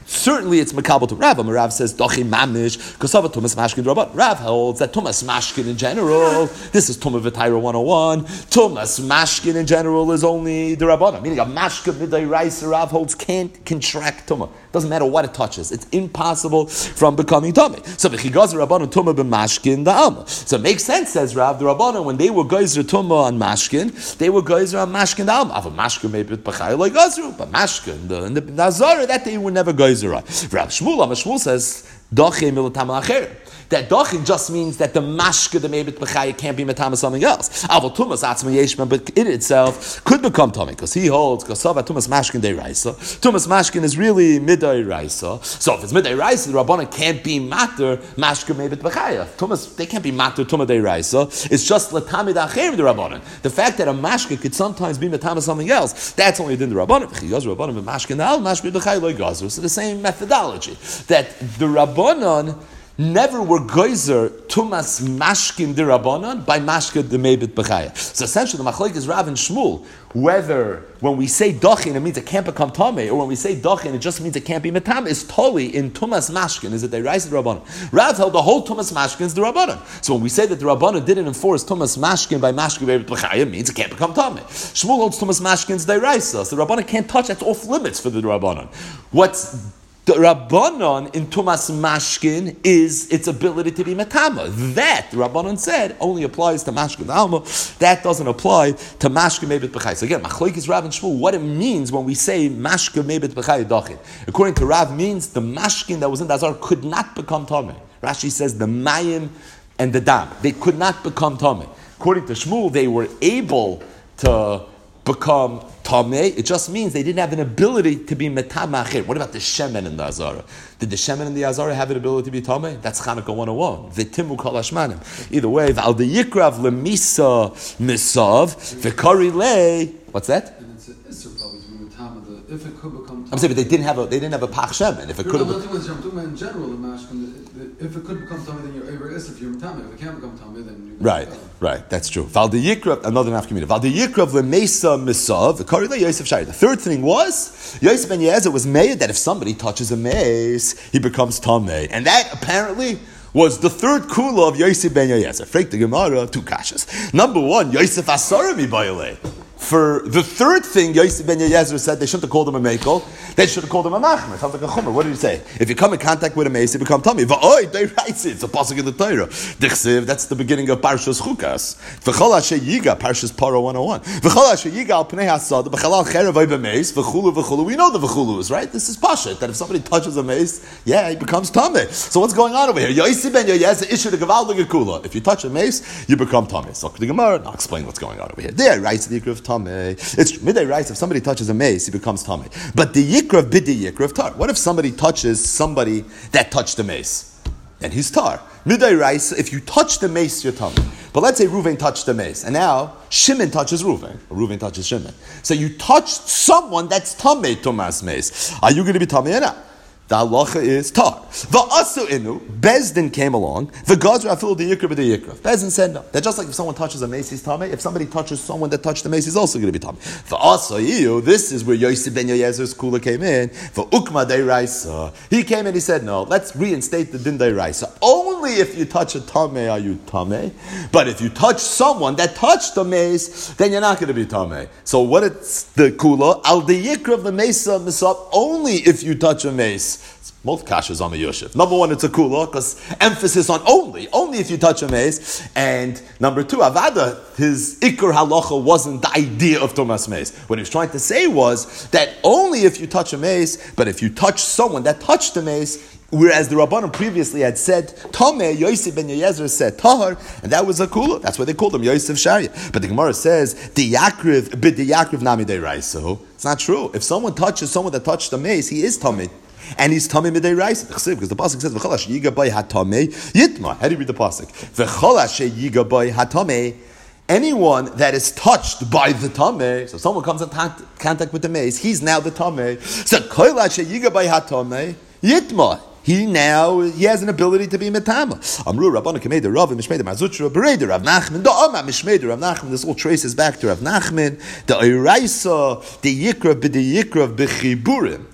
Certainly it's makabel to Rav. Rav says, Dochi mamish, kosava tumas mashkin draban. Rav holds that tumas mashkin in general, this is Tumah V'Taira 101, tumas mashkin in general is only the Rabbanan. Meaning a mashkin midday rice, Rav holds can't contract tumah. Doesn't matter what it touches. It's impossible from becoming tummy. So v'chigaz Rabbanan tumah b'mashkin the alma. So it makes sense, says Rav, the Rabbanan, when they were geyser tumah on mashkin, they were geyser on mashkin the alma. Ava mashkin maybe b'chai like gazru, but mashkin, the nazara, that they were never geyser. Rav Shmuel says, Dochin milatam acher. That dochin just means that the mashka, the mebit b'chaya, can't be matama something else. Avol tumas atzma yeshma, but it itself could become tummy, because he holds kasava tumas mashkin de raisa. Tumas mashkin is really midday raisa. So if it's midday raisa, the Rabbana can't be matter mashka mebit b'chaya. Tumas, they can't be matter tumah de raisa. It's just latami dacher the Rabbanan. The fact that a mashka could sometimes be matama something else, that's only in the Rabbanan. Rabbanan mashkin al mashkin b'chaya loy gazru. So the same methodology that the Rabbanan never were geyser tumas mashkin dirabanan by mashka de mebit b'chaya. So essentially, the machlok is Rav and Shmuel. Whether when we say dochin it means it can't become tamei, or when we say dochin it just means it can't be metam, is totally in tumas mashkin. Is it they rise the rabbanan? Rav held the whole tumas mashkin is the rabbanan. So when we say that the rabbanan didn't enforce tumas mashkin by mashkin mebit b'chaya, it means it can't become tamei. Shmuel holds tumas mashkin is they rise. So the rabbanan can't touch. That's off limits for the rabbanan. What's the Rabbanon in Tumas Mashkin is its ability to be Matama. That, the Rabbanon said, only applies to Mashkin Alma. That doesn't apply to Mashkin Mebit B'chai. So again, Machlok is Rav and Shmuel, what it means when we say Mashkin Mebit B'chai Dochin. According to Rav, means the Mashkin that was in the Azar could not become Tomei. Rashi says the Mayim and the Dam, they could not become Tomei. According to Shmuel, they were able to become Tameh. It just means they didn't have an ability to be metamachir. What about the shemen in the Azara? Did the shemen in the Azara have an ability to be Tameh? That's Chanukah 101. V'timu kol hashmanim. Either way, v'al de yikrav lemisa misav v'kari le. What's that? And it's an isser probably to be metama. If it could become Tameh. I'm saying, but they didn't have a pach shemen. If it could have, I'm talking in general, the mashkin. If it could become Tameh, then you're over isser. If you're metama, if it can't become Tameh, then you're Right, that's true. Val de yikrav, another nafkamina. Val de yikrav lemesa misav v'kari le Yosef Shari. The third thing was Yosef ben Yezer was made that if somebody touches a mace, he becomes tamei, and that apparently was the third kula of Yosef ben Yezer. Freik the Gemara, two kashas. Number one, Yosef asara mi bayale. For the third thing, Yosef ben Yezer said they shouldn't have called him a mekel, they should have called him a machmer. Sounds like a chumrah. What did he say? If you come in contact with a mace, you become tummy. V'oi, they write it. It's a pasuk in the Torah. Dichsiv, that's the beginning of Parshas Chukas. V'chol asher yiga, Parshas Parah 101. V'chol asher yiga al pnei hasad, b'chalal cherev oy b'meis, v'chulu v'chulu. We know the v'chulu is, right? This is pashat, that if somebody touches a mace, he becomes tummy. So what's going on over here? Yosef ben Yezer issued a gevaldige kula. If you touch a mace, you become tummy. So the Gemara, I'll explain what's going on over here. There, writes the Yikra of tummy. It's midday rice. If somebody touches a mace, he becomes tummy. But the Yikra of bid the Yikra of tar. What if somebody touches somebody that touched the mace? Then he's tar. Midday rice, if you touch the mace, you're tummy. But let's say Reuven touched the mace, and now Shimon touches Reuven, or Reuven touches Shimon. So you touched someone that's tummy, Tomas mace. Are you going to be tummy or not? The halacha is tar. V'asu inu, Bezdin came along. V'gazra afil the yikra b'the yikra. Bezdin said no. That just like if someone touches a mace, he's tamei. If somebody touches someone that touched the mace, he's also going to be tamei. V'asu iyu, this is where Yosef ben Yezer's kula came in. V'ukma deiraisa. He came and he said no. Let's reinstate the din deiraisa. Only if you touch a tamei are you tamei. But if you touch someone that touched the mace, then you're not going to be tamei. So what is the kula? Al the yikra of the mesa misap. Only if you touch a mace. Both kashas on the Yosef. Number one, it's a kula, because emphasis on only if you touch a mace. And number two, Avada, his ikar halacha wasn't the idea of Tomas mace. What he was trying to say was that only if you touch a mace, but if you touch someone that touched the mace, whereas the Rabbanim previously had said Tomei, Yosef ben Yezer said Tahar, and that was a kula. That's why they called him Yosef Sharia. But the Gemara says the Yakriv bid the Yakriv nami de raiso. It's not true. If someone touches someone that touched the mace, he is Tomei. And he's tamei midday rice because the pasuk says v'chol asher yiga bay hatamei yitma. How do you read the pasuk? V'chol asher yiga bay hatamei. Anyone that is touched by the tamei, so someone comes in contact with the mace, he's now the tamei. So kol asher yiga bay hatamei yitma. He has an ability to be metama. Amru Rabbanu Kamei the Rav Mishmei the Mazutra Berei the Rav Nachman the Amma Mishmei the Rav Nachman. This all traces back to Rav Nachman. The Eiraisa the Yikra b'Yikrav b'Chiburim.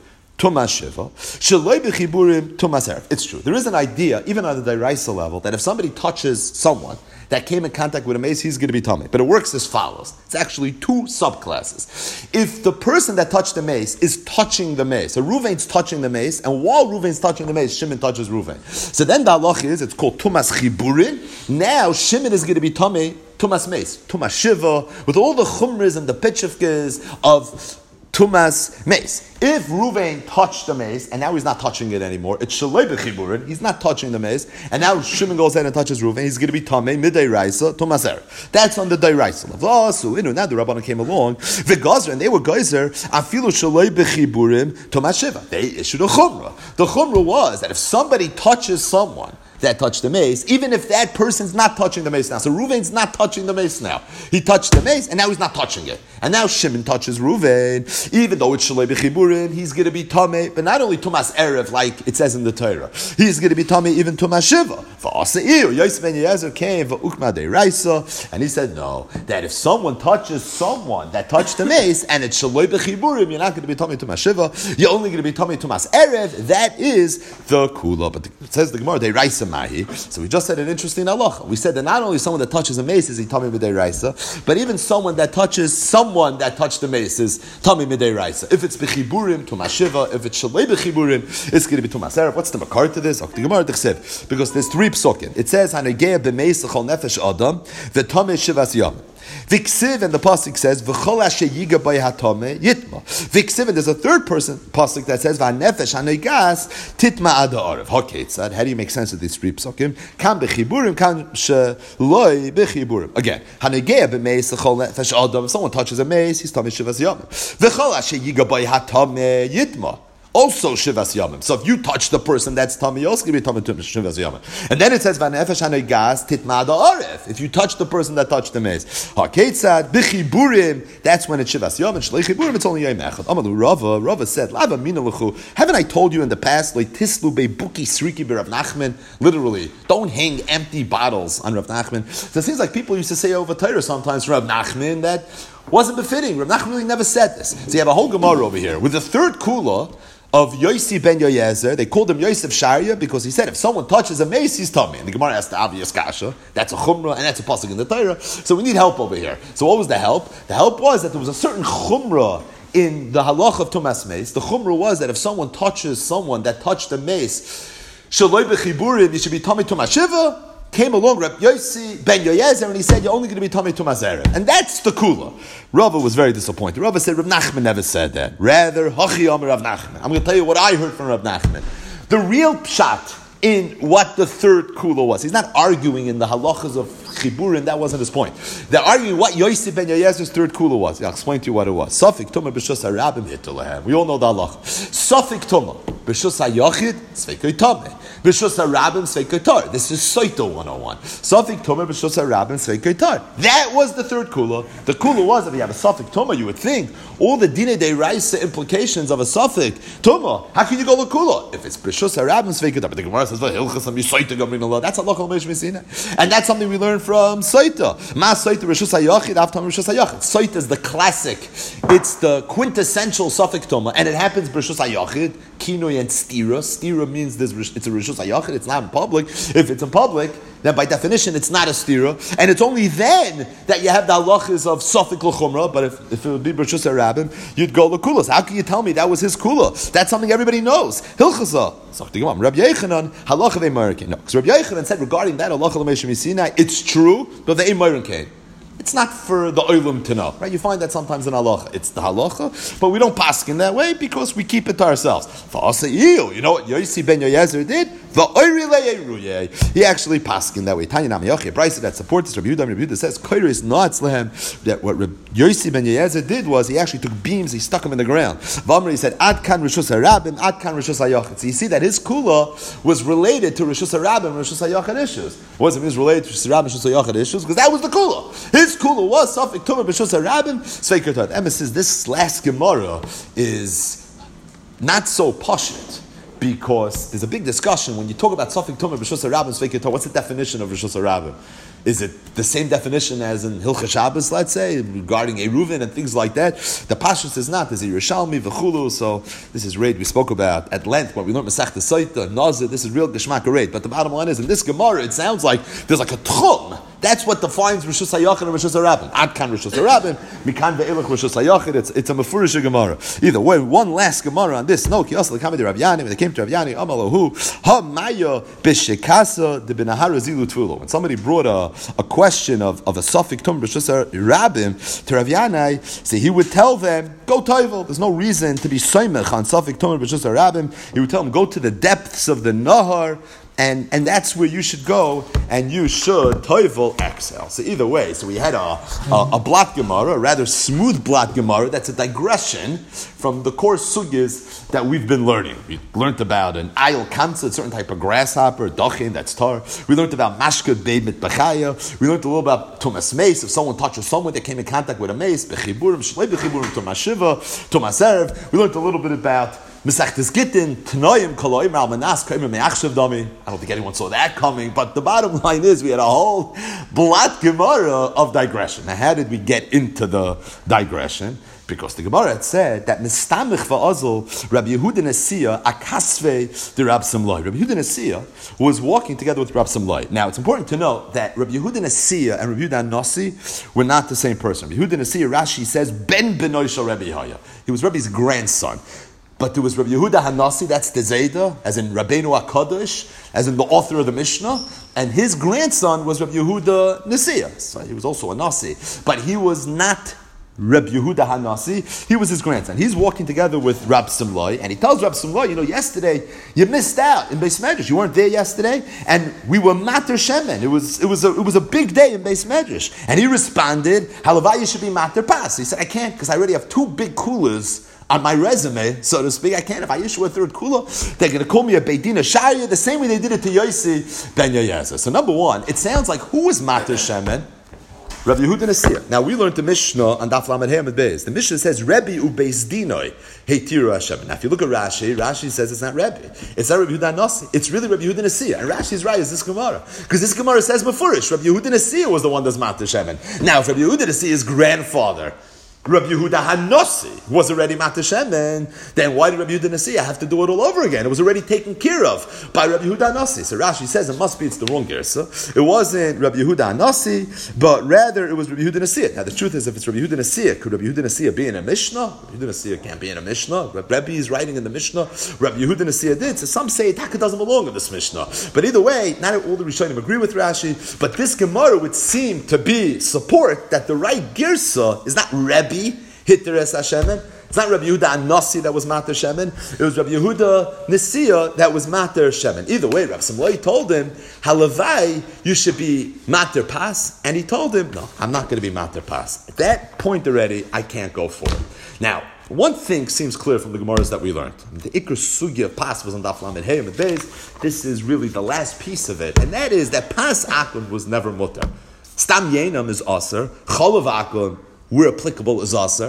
tumas shiva, shaloi b'chiburim tumas erev. It's true. There is an idea, even on the Dairaisa level, that if somebody touches someone that came in contact with a mace, he's going to be tummy. But it works as follows. It's actually two subclasses. If the person that touched the mace is touching the mace, so Ruvain's touching the mace, and while Ruvain's touching the mace, Shimon touches Ruvain. So then the halach is, it's called tumas chiburin. Now Shimon is going to be tummy, tumas mace, tumas shiva, with all the chumras and the pitchifkas of tumas mace. If Ruvain touched the mace, and now he's not touching it anymore, it's shaloi b'chiburin, he's not touching the mace, and now Shimon goes in and touches Ruvain, he's going to be tamei, midday raisa, tumas erev. That's on the day raisa level. Oh, so, now the Rabbanan came along, v'gazer, and they were geyser, afilu shaloi b'chiburim, tumas shiva. They issued a chumrah. The chumrah was that if somebody touches someone that touched the mace, even if that person's not touching the mace now. So Ruvain's not touching the mace now. He touched the mace, and now he's not touching it. And now Shimon touches Ruvain. Even though it's Shalei B'chiburin, he's going to be Tameh, but not only Tumas Erev, like it says in the Torah. He's going to be Tameh even Tumas Shiva. V'asa'ir, Yosef ben Yezer came, v'ukma de'raisa, and he said, no, that if someone touches someone that touched the mace, and it's Shalei B'chiburim, you're not going to be Tameh Tumas Shiva, you're only going to be Tameh Tumas Erev. That is the Kula. But it says the Gemara, de'raisa mahi. So we just said an interesting halacha. We said that not only someone that touches a mace is he Tameh B'de'raisa, but even someone that touches someone that touched the mace is Tameh B'de'raisa. If it's B'chiburim, Tumas Shiva. If it's Shalei B'chiburim, it's going to be Tumas Erev. What's the makar to this? The Gemara D'chsev. Because there's three psukim. It says, Hanegea b'meis l'chol nefesh adam, v'tameh shivas yam. Viksiv, and the pasuk says, "V'chol asher yiga by hatame yitma." Viksiv, and there's a third person pasuk that says, "V'nefesh hanegas titma ad ha'arev." Haketzad. How do you make sense of these three pasukim? Kam bechiburim, kam sheloi bechiburim. Again, hanegea b'meis l'chol nefesh adam. If someone touches a mace, he's tamei shivas yamim. V'chol asher yiga by hatame yitma. Also Shivas Yamim. So if you touch the person that's Tamei, you're also going to be Tamei Shivas Yamim. And then it says, V'nefesh hanegas titma ha'arev. If you touch the person that touched the mace. Haketzad, b'chiburim, that's when it's Shivas Yamim. Shlei chiburim, it's only Yom Echad. Amalu Rava said, Lava mina l'chu. Haven't I told you in the past, like tislu be'buki sriki be Rav Nachman? Literally, don't hang empty bottles on Rav Nachman. So it seems like people used to say over Torah sometimes Rav Nachman that wasn't befitting. Rav Nachman really never said this. So you have a whole Gemara over here with the third kula of Yossi ben Yoyezer. They called him Yosef Sharia because he said if someone touches a mace, he's tummy. And the Gemara asked the obvious kasha. That's a chumrah and that's a pasuk in the Torah. So we need help over here. So what was the help? The help was that there was a certain chumrah in the halach of Tumas mace. The chumrah was that if someone touches someone that touched the mace, shaloi b'chiburim, you should be tummy Tumas Shiva. Came along Reb Yossi ben Yoyezer and he said you're only going to be Tamei Tumas Erev. And that's the kula. Rava was very disappointed. Rava said Rav Nachman never said that. Rather, Hachi Amar Rav Nachman. I'm going to tell you what I heard from Rav Nachman. The real pshat in what the third kula was. He's not arguing in the halachas of Chiburin, that wasn't his point. They're arguing what Yosef ben Yoyezer's third kula was. I'll explain to you what it was. Safik Tumah b'shus harabim hitulahem. We all know the halacha. Safik Tumah b'shus hayachid sveikoi tameh. B'shus harabim sveikoi tar. This is Soito 101. Safik Tumah b'shus harabim sveikoi tar. That was the third kula. The kula was if you have a Safik Tumah, you would think all the Dinei Deiraisa implications of a Safik Tumah. How can you go to kula? If it's b'shus harabim sveikoi tar. But the Gemara says, that's a local and that's something we learn from Saita. Ma Saita Rishus HaYachid, Avtam Rishus HaYachid. Saita is the classic. It's the quintessential Safek Toma, and it happens Rishus HaYachid, Kinoi and Stira. Stira means it's a Rishus HaYachid, it's not in public. If it's in public, then by definition it's not a stira, and it's only then that you have the halachas of Safek L'chumra, but if it would be B'Rishus HaRabim, you'd go L'kulas. How can you tell me that was his kula? That's something everybody knows. Hilchasa. Rabbi Yechanan, halacha ve'American. No, because Rabbi Yechanan said regarding that halacha l'meishim Sinai, it's true, but the American came. It's not for the olim to know, right? You find that sometimes in halacha. It's the halacha, but we don't paskin in that way because we keep it to ourselves. You know what Yossi ben Yoyezer did? He actually paskin that way. Tanya Nam Yochi, Bryce that supports this. Rabbi Yehuda says, "Koiris not lehem." That what Yossi ben Yoyezer did was he actually took beams, he stuck them in the ground. V'amr, he said, "Ad kan rishus harabim, ad kan rishus hayachid." So you see that his kula was related to rishus harabim, rishus hayachid issues. What does it mean related to rishus harabim, rishus hayachid issues? Because that was the kula. His kula was Safek Tumah b'Rishus HaRabim Sveikei Tar. Emma says this last Gemara is not so pashut because there's a big discussion when you talk about Safek Tumah B'Shus HaRabim Sveikei Torah. What's the definition of Rishus HaRabim? Is it the same definition as in Hilchah Shabbos, let's say, regarding Eruvin and things like that? The Pashtus is not. There's a Yerushalmi, V'chulu, so this is raid we spoke about at length when we learned Masech Saita, Nazir, this is real Geshmak raid. But the bottom line is, in this Gemara, it sounds like there's like a tchum. That's what defines Rishus HaYachid and Rishus HaRabim. Ad kan Rishus HaRabim, Mikan ve'elach Rishus HaYachid. It's a Mefurish Gemara. Either way, one last Gemara on this. No, Kiyos l'kamid Rav Yani, when they came to Rav Yani, Amalahu, Ha Maya b'shekasa de b'nahara zilu tfulo. When somebody brought a question of a Safek Tumah B'Shus HaRabim to Rav Yani, so he would tell them, go toivel. There's no reason to be soymech on Safek Tumah B'Shus HaRabim. He would tell them, go to the depths of the Nahar, and that's where you should go, and you should toivel exhale. So either way, so we had a blot Gemara, a rather smooth blot Gemara, that's a digression from the core sugyas that we've been learning. We learned about an ayil kamsa, a certain type of grasshopper, dochin, that's tar. We learned about mashkad beid mit bachaya. We learned a little about tumas mace. If someone touches someone that came in contact with a mace, bechiburim, shlei bechiburim, tumas shiva, tumas erev. We learned a little bit about Mesechtes Gittin, Tanoim, Koloim, Almanas, Kaimer, Me'achshav Dami. I don't think anyone saw that coming, but the bottom line is we had a whole blat Gemara of digression. Now, how did we get into the digression? Because the Gemara had said that Mistamich va'azul Rabbi Yehuda Nesiya akasvei de Rab Simlai. Rabbi Yehuda Nesiya was walking together with Rab Simlai. Now, it's important to note that Rabbi Yehuda Nesiya and Rabbi Yehuda Nasi were not the same person. Rabbi Yehuda Nesiya, Rashi says, Ben Benoy Shel Rabbi Yehaya. He was Rabbi's grandson. But there was Rabbi Yehuda Hanasi, that's the Zayda, as in Rabbeinu HaKadosh, as in the author of the Mishnah, and his grandson was Rabbi Yehuda Nesiya. So he was also a Nasi, but he was not Rabbi Yehuda Hanasi, he was his grandson. He's walking together with Rab Simlai, and he tells Rab Simlai, yesterday you missed out in Beis Medrash. You weren't there yesterday, and we were Mater Shemen. It was a big day in Beis Medrash. And he responded, Halavai, you should be Mater Pas. He said, I can't, because I already have 2 big coolers on my resume, so to speak. I can't. If I issue a 3rd kula, they're going to call me a Beidina Shaya, the same way they did it to Yosi ben Yayaza. So number one, it sounds like who is Mater Shemen? Rabbi Yehuda Nesiya. Now we learned the Mishnah on Daf Lamed Hey Amud Beis. The Mishnah says Rebbe ubeis dinoi heitiru Hashem. Now if you look at Rashi says it's not Rebbe. It's not Rabbi Yehuda Nasi. It's really Rabbi Yehuda Nesiya. And Rashi's right. Is this Gemara? Because this Gemara says Mefurish. Rabbi Yehuda Nesiya was the one that's Mater Shemen. Now if Rabbi Yehuda Nesiya's grandfather, Rabbi Yehuda Hanasi, was already Mater Shemen, then why did Rabbi Yehuda Nesiya have to do it all over again? It was already taken care of by Rabbi Yehuda Hanasi. So Rashi says it's the wrong gersa. It wasn't Rabbi Yehuda Hanasi, but rather it was Rabbi Yehuda Nesiya. Now the truth is, if it's Rabbi Yehuda Nesiya, could Rabbi Yehuda Nesiya be in a Mishnah? Rabbi Yehuda Nesiya can't be in a Mishnah. Rabbi is writing in the Mishnah. Rabbi Yehuda Nesiya did. So some say Taka doesn't belong in this Mishnah. But either way, not all the Rishonim agree with Rashi, but this Gemara would seem to be support that the right gersa is not Rebbe Hitteres Hashemen. It's not Rabbi Yehuda Anasi that was Mater Shemen. It was Rabbi Yehuda Nesiya that was Mater Shemen. Either way, Rabbi Simlai told him, Halavai, you should be Mater Pas. And he told him, no, I'm not going to be Mater Pas. At that point already, I can't go for it. Now, one thing seems clear from the Gemaras that we learned. The Ikr Sugya of Pas was on Daf Lamed Hey Amud Beis. This is really the last piece of it. And that is that Pas Akum was never Mutter. Stam Yenam is Aser. Cholav Akum, where applicable, is Aser.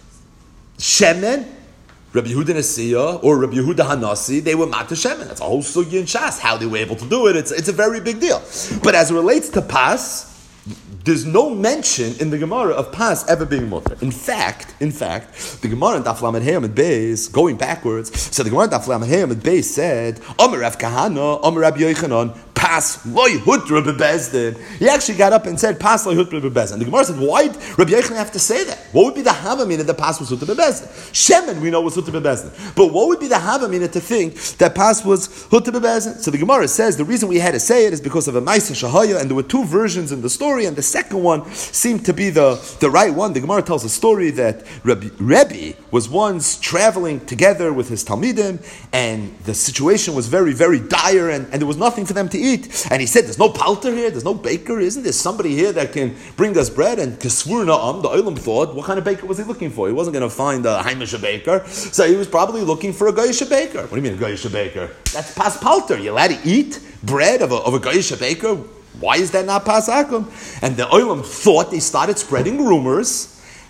Shemen, Rabbi Yehuda Nesiya or Rabbi Yehuda Hanasi, they were Mater Shemen. That's a whole sugya in Shas. How they were able to do it, it's a very big deal. But as it relates to Pas, there's no mention in the Gemara of Pas ever being mutter. In fact, the Gemara in Daf Lamed Hey Amud Beis, going backwards, so the Gemara in Daf Lamed Hey Amud Beis said, Omer Rav Kahana, Omer Rabbi Yochanan, Pas loy hutra bebezdin. He actually got up and said, Pas loy hutra bebezdin. The Gemara said, why did Rabbi Yochanan have to say that? What would be the havamina that the Pas was hutra bebezdin? Shemen, we know, was hutra bebezdin. But what would be the havamina to think that Pas was hutra bebezdin? So the Gemara says, the reason we had to say it is because of a Maisa Shahaya, and there were 2 versions in the story, and the second one seemed to be the right one. The Gemara tells a story that Rebbe was once traveling together with his Talmidim, and the situation was very, very dire, and there was nothing for them to eat. And he said, there's no palter here, there's no baker, isn't there somebody here that can bring us bread? And Kesvur Na'am, the Olam thought, what kind of baker was he looking for? He wasn't going to find a Haimisha baker, so he was probably looking for a Goyisha baker. What do you mean a Goyisha baker? That's pas palter. You're allowed to eat bread of a Goyisha baker? Why is that not pas akum? And the Olam thought, they started spreading rumors.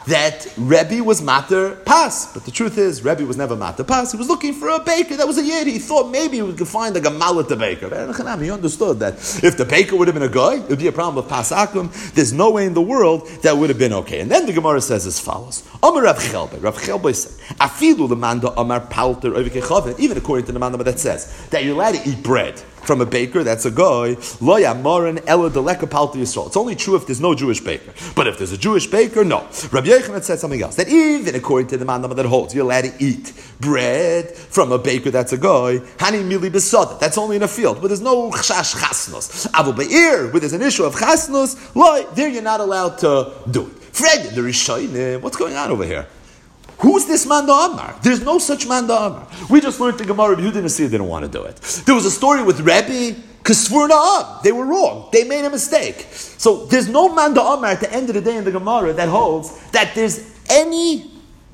that Rebbe was mater pas. But the truth is, Rebbe was never mater pas. He was looking for a baker that was a yid. He thought maybe we could find like a malata baker. He understood that if the baker would have been a guy, it would be a problem with pas akum. There's no way in the world that would have been okay. And then the Gemara says as follows. Amar Rav Chelbe. Rav Chelbe said, Afilu the manda amar palter oivike, even according to the manda that says that you're allowed to eat bread from a baker, that's a guy. Lo yamaran ela deleka palter Yisrael. It's only true if there's no Jewish baker. But if there's a Jewish baker, no. Rabbi Yochanan said something else. That even according to the mandama that holds, you're allowed to eat bread from a baker, that's a guy. Hani mili besada. That's only in a field, but there's no chash chasnos. Avu be'ir, where there's an issue of chasnos, lo, there you're not allowed to do it. Fred, the Rishonim, what's going on over here? Who's this Manda Amar? There's no such Manda Amar. We just learned the Gemara. Yehuda Nasi didn't want to do it. There was a story with Rebbe, Kasfur Na'am. They were wrong. They made a mistake. So there's no Manda Amar at the end of the day in the Gemara that holds that there's any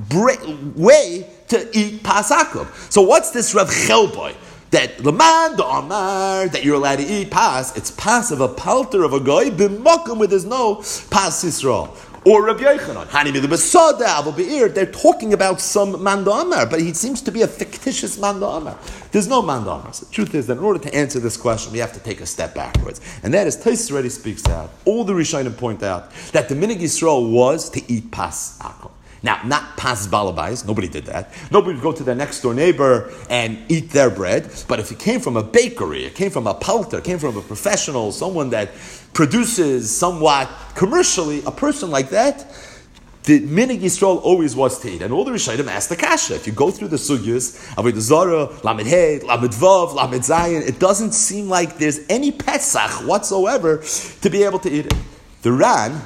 way to eat Pasakum. So what's this Rav Chelboy? That the Manda Amar, that you're allowed to eat pas, it's pas of a palter of a guy, b'makom where there's no pas Yisrael. Or Rabbi Yochanan, they're talking about some Manda Amar, but he seems to be a fictitious Manda Amar. There's no Manda Amar. So the truth is that in order to answer this question, we have to take a step backwards. And that is, Tais already speaks out, all the Rishonim point out, that the Minig Yisrael was to eat pas akum. Now, not pas balabais, nobody did that. Nobody would go to their next door neighbor and eat their bread. But if it came from a bakery, it came from a palter, it came from a professional, someone that produces somewhat commercially, a person like that, the Minig Yisrael always was to eat. And all the Rishonim asked the kasha. If you go through the sugyas, Avodah Zarah, Lamed Hey, Lamed Vav, Lamed Zayin, it doesn't seem like there's any Pesach whatsoever to be able to eat it. The Ran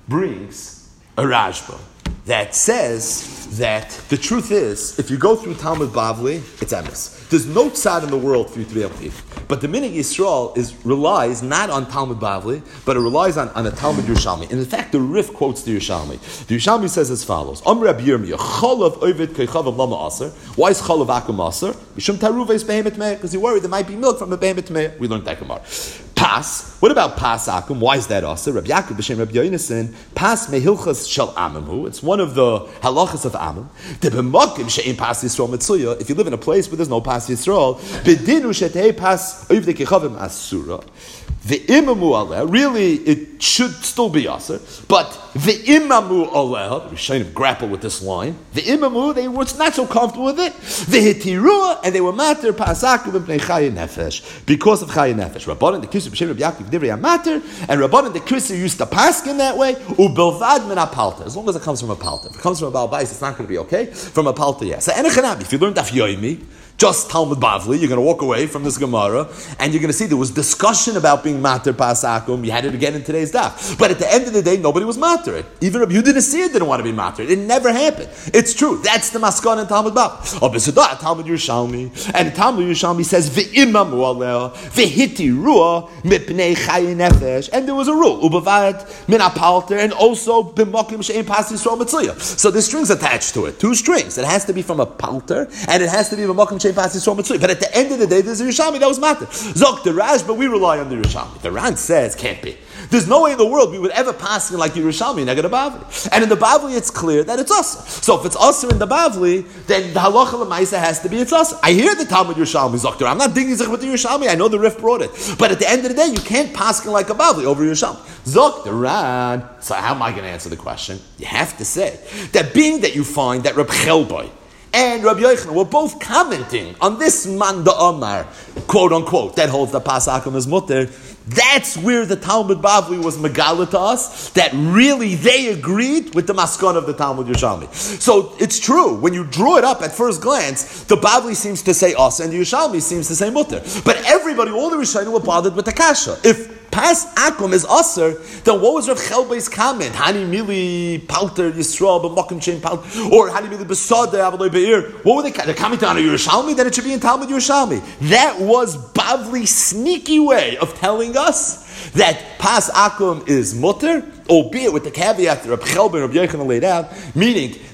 brings a Rashba that says that the truth is, if you go through Talmud Bavli, it's emes. There's no tzad in the world for you to be able to eat. But the Minig Yisrael relies not on Talmud Bavli, but it relies on a Talmud Yerushalmi. And in fact, the Rif quotes the Yerushalmi. The Yerushalmi says as follows: Amr Rabbi Yirmiyah, cholav ovid keichavav lama aser. Why is cholav akum aser? Mishum taruva is behemet meah, because he worried there might be milk from a behemet meah. We learned that Gemara. Pas. What about pas akum? Why is that aser? Rabbi Yaakov b'shem Rabbi Yonasan. Pas mehilchas shel amimhu. It's one of the halachas of amim. The b'makim she'im pas Yisrael mitzuya. If you live in a place where there's no pas Yisrael, b'dinu shetei pas oivdei kechavim asura. The imamu aleh, really, it should still be aser, but the imamu aleh, the Rishonim grapple with this line. The imamu, they were not so comfortable with it. The hitirua, and they were mater pasakim b'nei chayi nefesh because of chayi nefesh. Rabbanan the Krisu b'shem Rabbi Yaakov divrei mater, and Rabbanan the Krisu used to paskin that way. Ubelvad min apalta, as long as it comes from a palta. If it comes from a Baal Bais, it's not going to be okay. From a palta, yes. So enechanabi, if you learned Daf Yomi, just Talmud Bavli, you're going to walk away from this Gemara, and you're going to see there was discussion about being mater pasakum. You had it again in today's daf. But at the end of the day, nobody was mater it. Even Rabbi Yehuda Nasi didn't want to be mater it. It never happened. It's true. That's the maskan in Talmud Bavli. Obesadah, Talmud Yerushalmi. And Talmud Yerushalmi says, V'imamu aleh, v'hiti ruah, mipnei chayi nefesh. And there was a rule. Ubavad min apalter, and also b'mokim she'en pas Yisrael mitzuyah. So there's strings attached to it. 2 strings. It has to be from a palter, and it has to be b'mokim. But at the end of the day, there's a Yerushalmi that was matter. Zok the Rash, but we rely on the Yerushalmi. The Ran says, can't be. There's no way in the world we would ever pass like the Yerushalmi, negative Bavli. And in the Bavli, it's clear that it's us. So if it's us in the Bavli, then the halacha l'maisa has to be it's us. I hear the Talmud Yerushalmi, Zok the Ran. I'm not digging with the Yerushalmi. I know the Rif brought it. But at the end of the day, you can't pass like a Bavli over Yerushalmi. Zok the Ran. So how am I going to answer the question? You have to say that being that you find that Reb Chelboy and Rabbi Yochanan were both commenting on this Manda Amar, quote unquote, that holds the Pasakum as mutter. That's where the Talmud Bavli was megala to us, that really they agreed with the maskan of the Talmud Yerushalmi. So it's true, when you draw it up at first glance, the Bavli seems to say us and the Yerushalmi seems to say mutter. But everybody, all the Rishonim were bothered with the kasha. If pas akum is aser, then what was Rav Chelbei's comment? Hani mili palter Yisrael b'makom shein palter, or hani mili b'sadeh avaloi be'ir. What were they? They're commenting on a Yerushalmi. Then it should be in Talmud Yerushalmi. That was Bavli's sneaky way of telling us that pas akum is mutter, albeit with the caveat that Reb Chelbe and Reb Yochanan laid out, meaning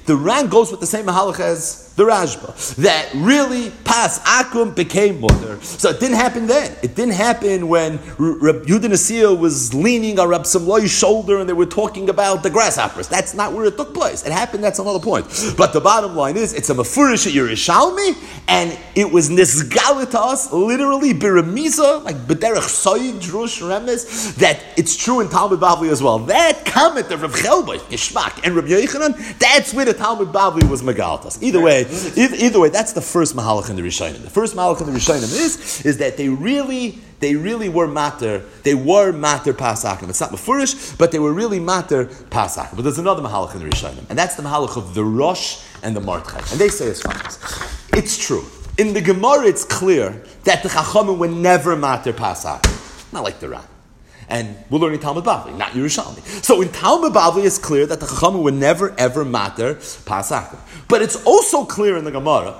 The Ran goes with the same mahalach as the Rashba, that really Pas Akum became mutter. So it didn't happen then. It didn't happen when Reb Yehuda Nasiya was leaning on Reb Samloi's shoulder and they were talking about the grasshoppers. That's not where it took place. It happened, that's another point. But the bottom line is, it's a Mefurish Yerushalmi, and it was Nisgalit to us, literally, Biramiza, like B'derech Soy, Drush, Remes, that it's true in Talmud Bavli as well. That comment of Reb Chelboi, Geshmak, and Reb Yochanan, that's where the Talmud Bavli was Megaltas. Either way, that's the first Mahalach in the Rishonim. The first Mahalach in the Rishonim is that they really were matter. They were matter Pasakim. It's not Mefurish, but they were really matter Pasakim. But there's another Mahalach in the Rishonim, and that's the Mahalach of the Rosh and the Mordechai. And they say as follows. It's true. In the Gemara, it's clear that the Chachamim were never matter Pasakim. Not like the Ran. And we're learning Talmud Bavli, not Yerushalmi. So in Talmud Bavli, it's clear that the Chachamim were never ever matter Pasakim. But it's also clear in the Gemara,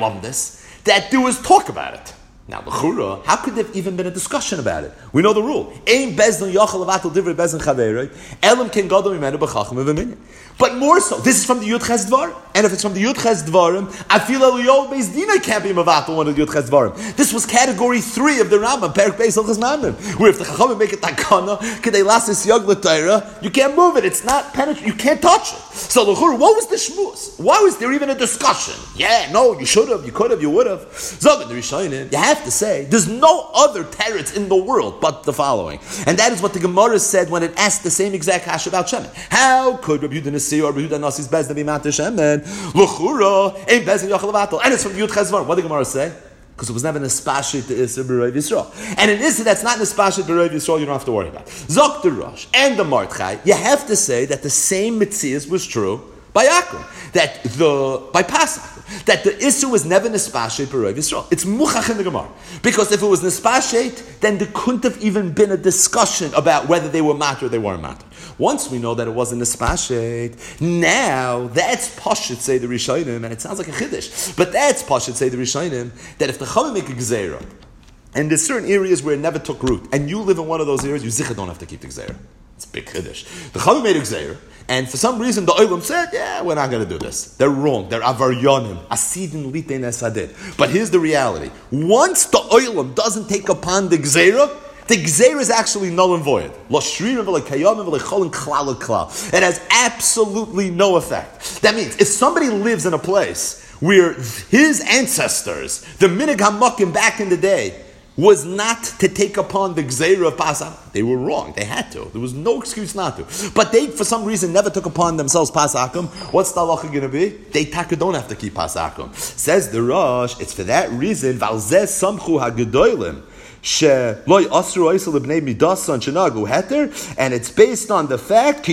that there was talk about it. Now, l'chura, how could there have even been a discussion about it? We know the rule. Ein bezdin yochel levatel divrei bezdin chaverei, elam ken gadol mimenu b'chacham v'minyan. But more so, this is from the Yud Ches Dvar. And if it's from the Yud Ches Dvarim, Afil Eliyol Beis Dina can't be Mavatal one of the Yud Ches Dvarim. This was category 3 of the Rambam, Perek Beis Hilchos Mamrim, where if the Chachamim make a takana, kedei lasis yog l'tayra, you can't move it. It's not penetrate. You can't touch it. So l'chur, what was the shmuz? Why was there even a discussion? Yeah, no, you should have, you could have, you would have. Zog the Rishonim, you have to say, there's no other teretz in the world but the following, and that is what the Gemara said when it asked the same exact hash about Shemen. How could Rabbi Yehuda Nasi or Rabbi Yehuda Nasi's bezdin be matter Shemen? L'chura ein bezdin yochel levatel, and it's from Yud Ches Dvar. What did the Gemara say? Because it was never nespashit to Isser b'Roiv Yisrael, and an Isser that's not nespashit b'Roiv Yisrael, you don't have to worry about. Zok the Rosh and the Mordechai, you have to say that the same mitzias was true by Akum, by Pasach, that the issue was never nespashet b'Roiv Yisrael. It's muchach in the Gemara, because if it was nespashet, then there couldn't have even been a discussion about whether they were matter or they weren't matter. Once we know that it wasn't nespashet, now that's pashut say the Rishonim, and it sounds like a chiddush, but that's pashut say the Rishonim, that if the Chachamim make a gzeira, and there's certain areas where it never took root, and you live in one of those areas, you zicha don't have to keep the gzeira. It's a big chiddush. The Chachamim made a gzeira, and for some reason the Olam said, yeah, we're not going to do this. They're wrong. They're avaryonim. Asidin litein esadid. But here's the reality. Once the Olam doesn't take upon the gzeira is actually null and void. It has absolutely no effect. That means if somebody lives in a place where his ancestors, the Minig HaMakim back in the day, was not to take upon the gzeira of Pasach, they were wrong. They had to. There was no excuse not to. But they, for some reason, never took upon themselves Pasakim. What's the halacha going to be? They don't have to keep Pasakim. Says the Rosh, it's for that reason, Valzeh Samchu HaGedolim, and it's based on the fact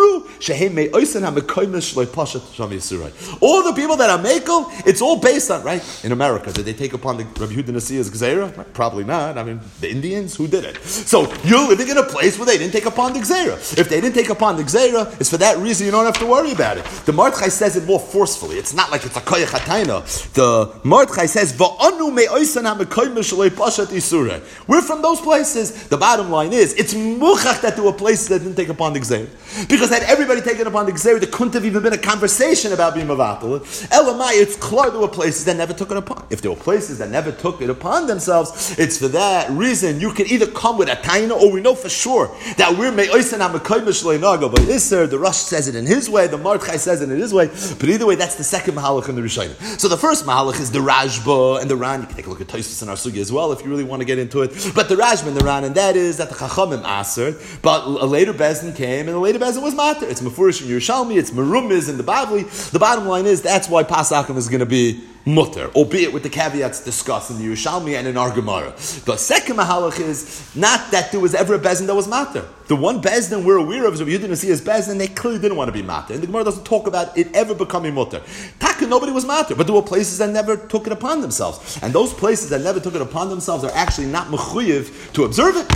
all the people that are mekel, it's all based on, right? In America, did they take upon the Rabbi Yehuda Nasiya's gzeira? Probably not. I mean, the Indians, who did it? So you're living in a place where they didn't take upon the gzeira. If they didn't take upon the gzeira, it's for that reason you don't have to worry about it. The Mordechai says it more forcefully. It's not like it's a koyach hatayna. The Mordechai says va'anu me'oisan ha'mekoyim shalei pashat isurei. We're from those places. The bottom line is, it's muchach that there were places that didn't take upon the gzeira. Because had everybody taken upon the gzeira, there couldn't have even been a conversation about being mavatal. Elamai, it's clear there were places that never took it upon. If there were places that never took it upon themselves, it's for that reason you can either come with a taina, or we know for sure that we're me'oisen ha'mekoyim shalei naga. But Isser, the Rosh says it in his way, the Mordechai says it in his way. But either way, that's the second mahalach in the Rishonim. So the first mahalach is the Rashba and the Ran. You can take a look at Tosfos and our Sugya as well if you really want to get into it. But the Rashba and the Ran, and that is that the Chachamim aser, but a later Bezdin came, and the later Bezdin was mater. It's Mefurish in Yerushalmi, it's Merumiz in the Bavli. The bottom line is that's why Pasakim is going to be mutter, albeit with the caveats discussed in the Yerushalmi and in our Gemara. The second mahalach is not that there was ever a Bezdin that was mater. The one Bezdin we're aware of is Rabbi Yehuda Nasiya's Bezdin, they clearly didn't want to be mater. And the Gemara doesn't talk about it ever becoming mutter. Taka, nobody was mater, but there were places that never took it upon themselves. And those places that never took it upon themselves are actually not mechuyev to observe it.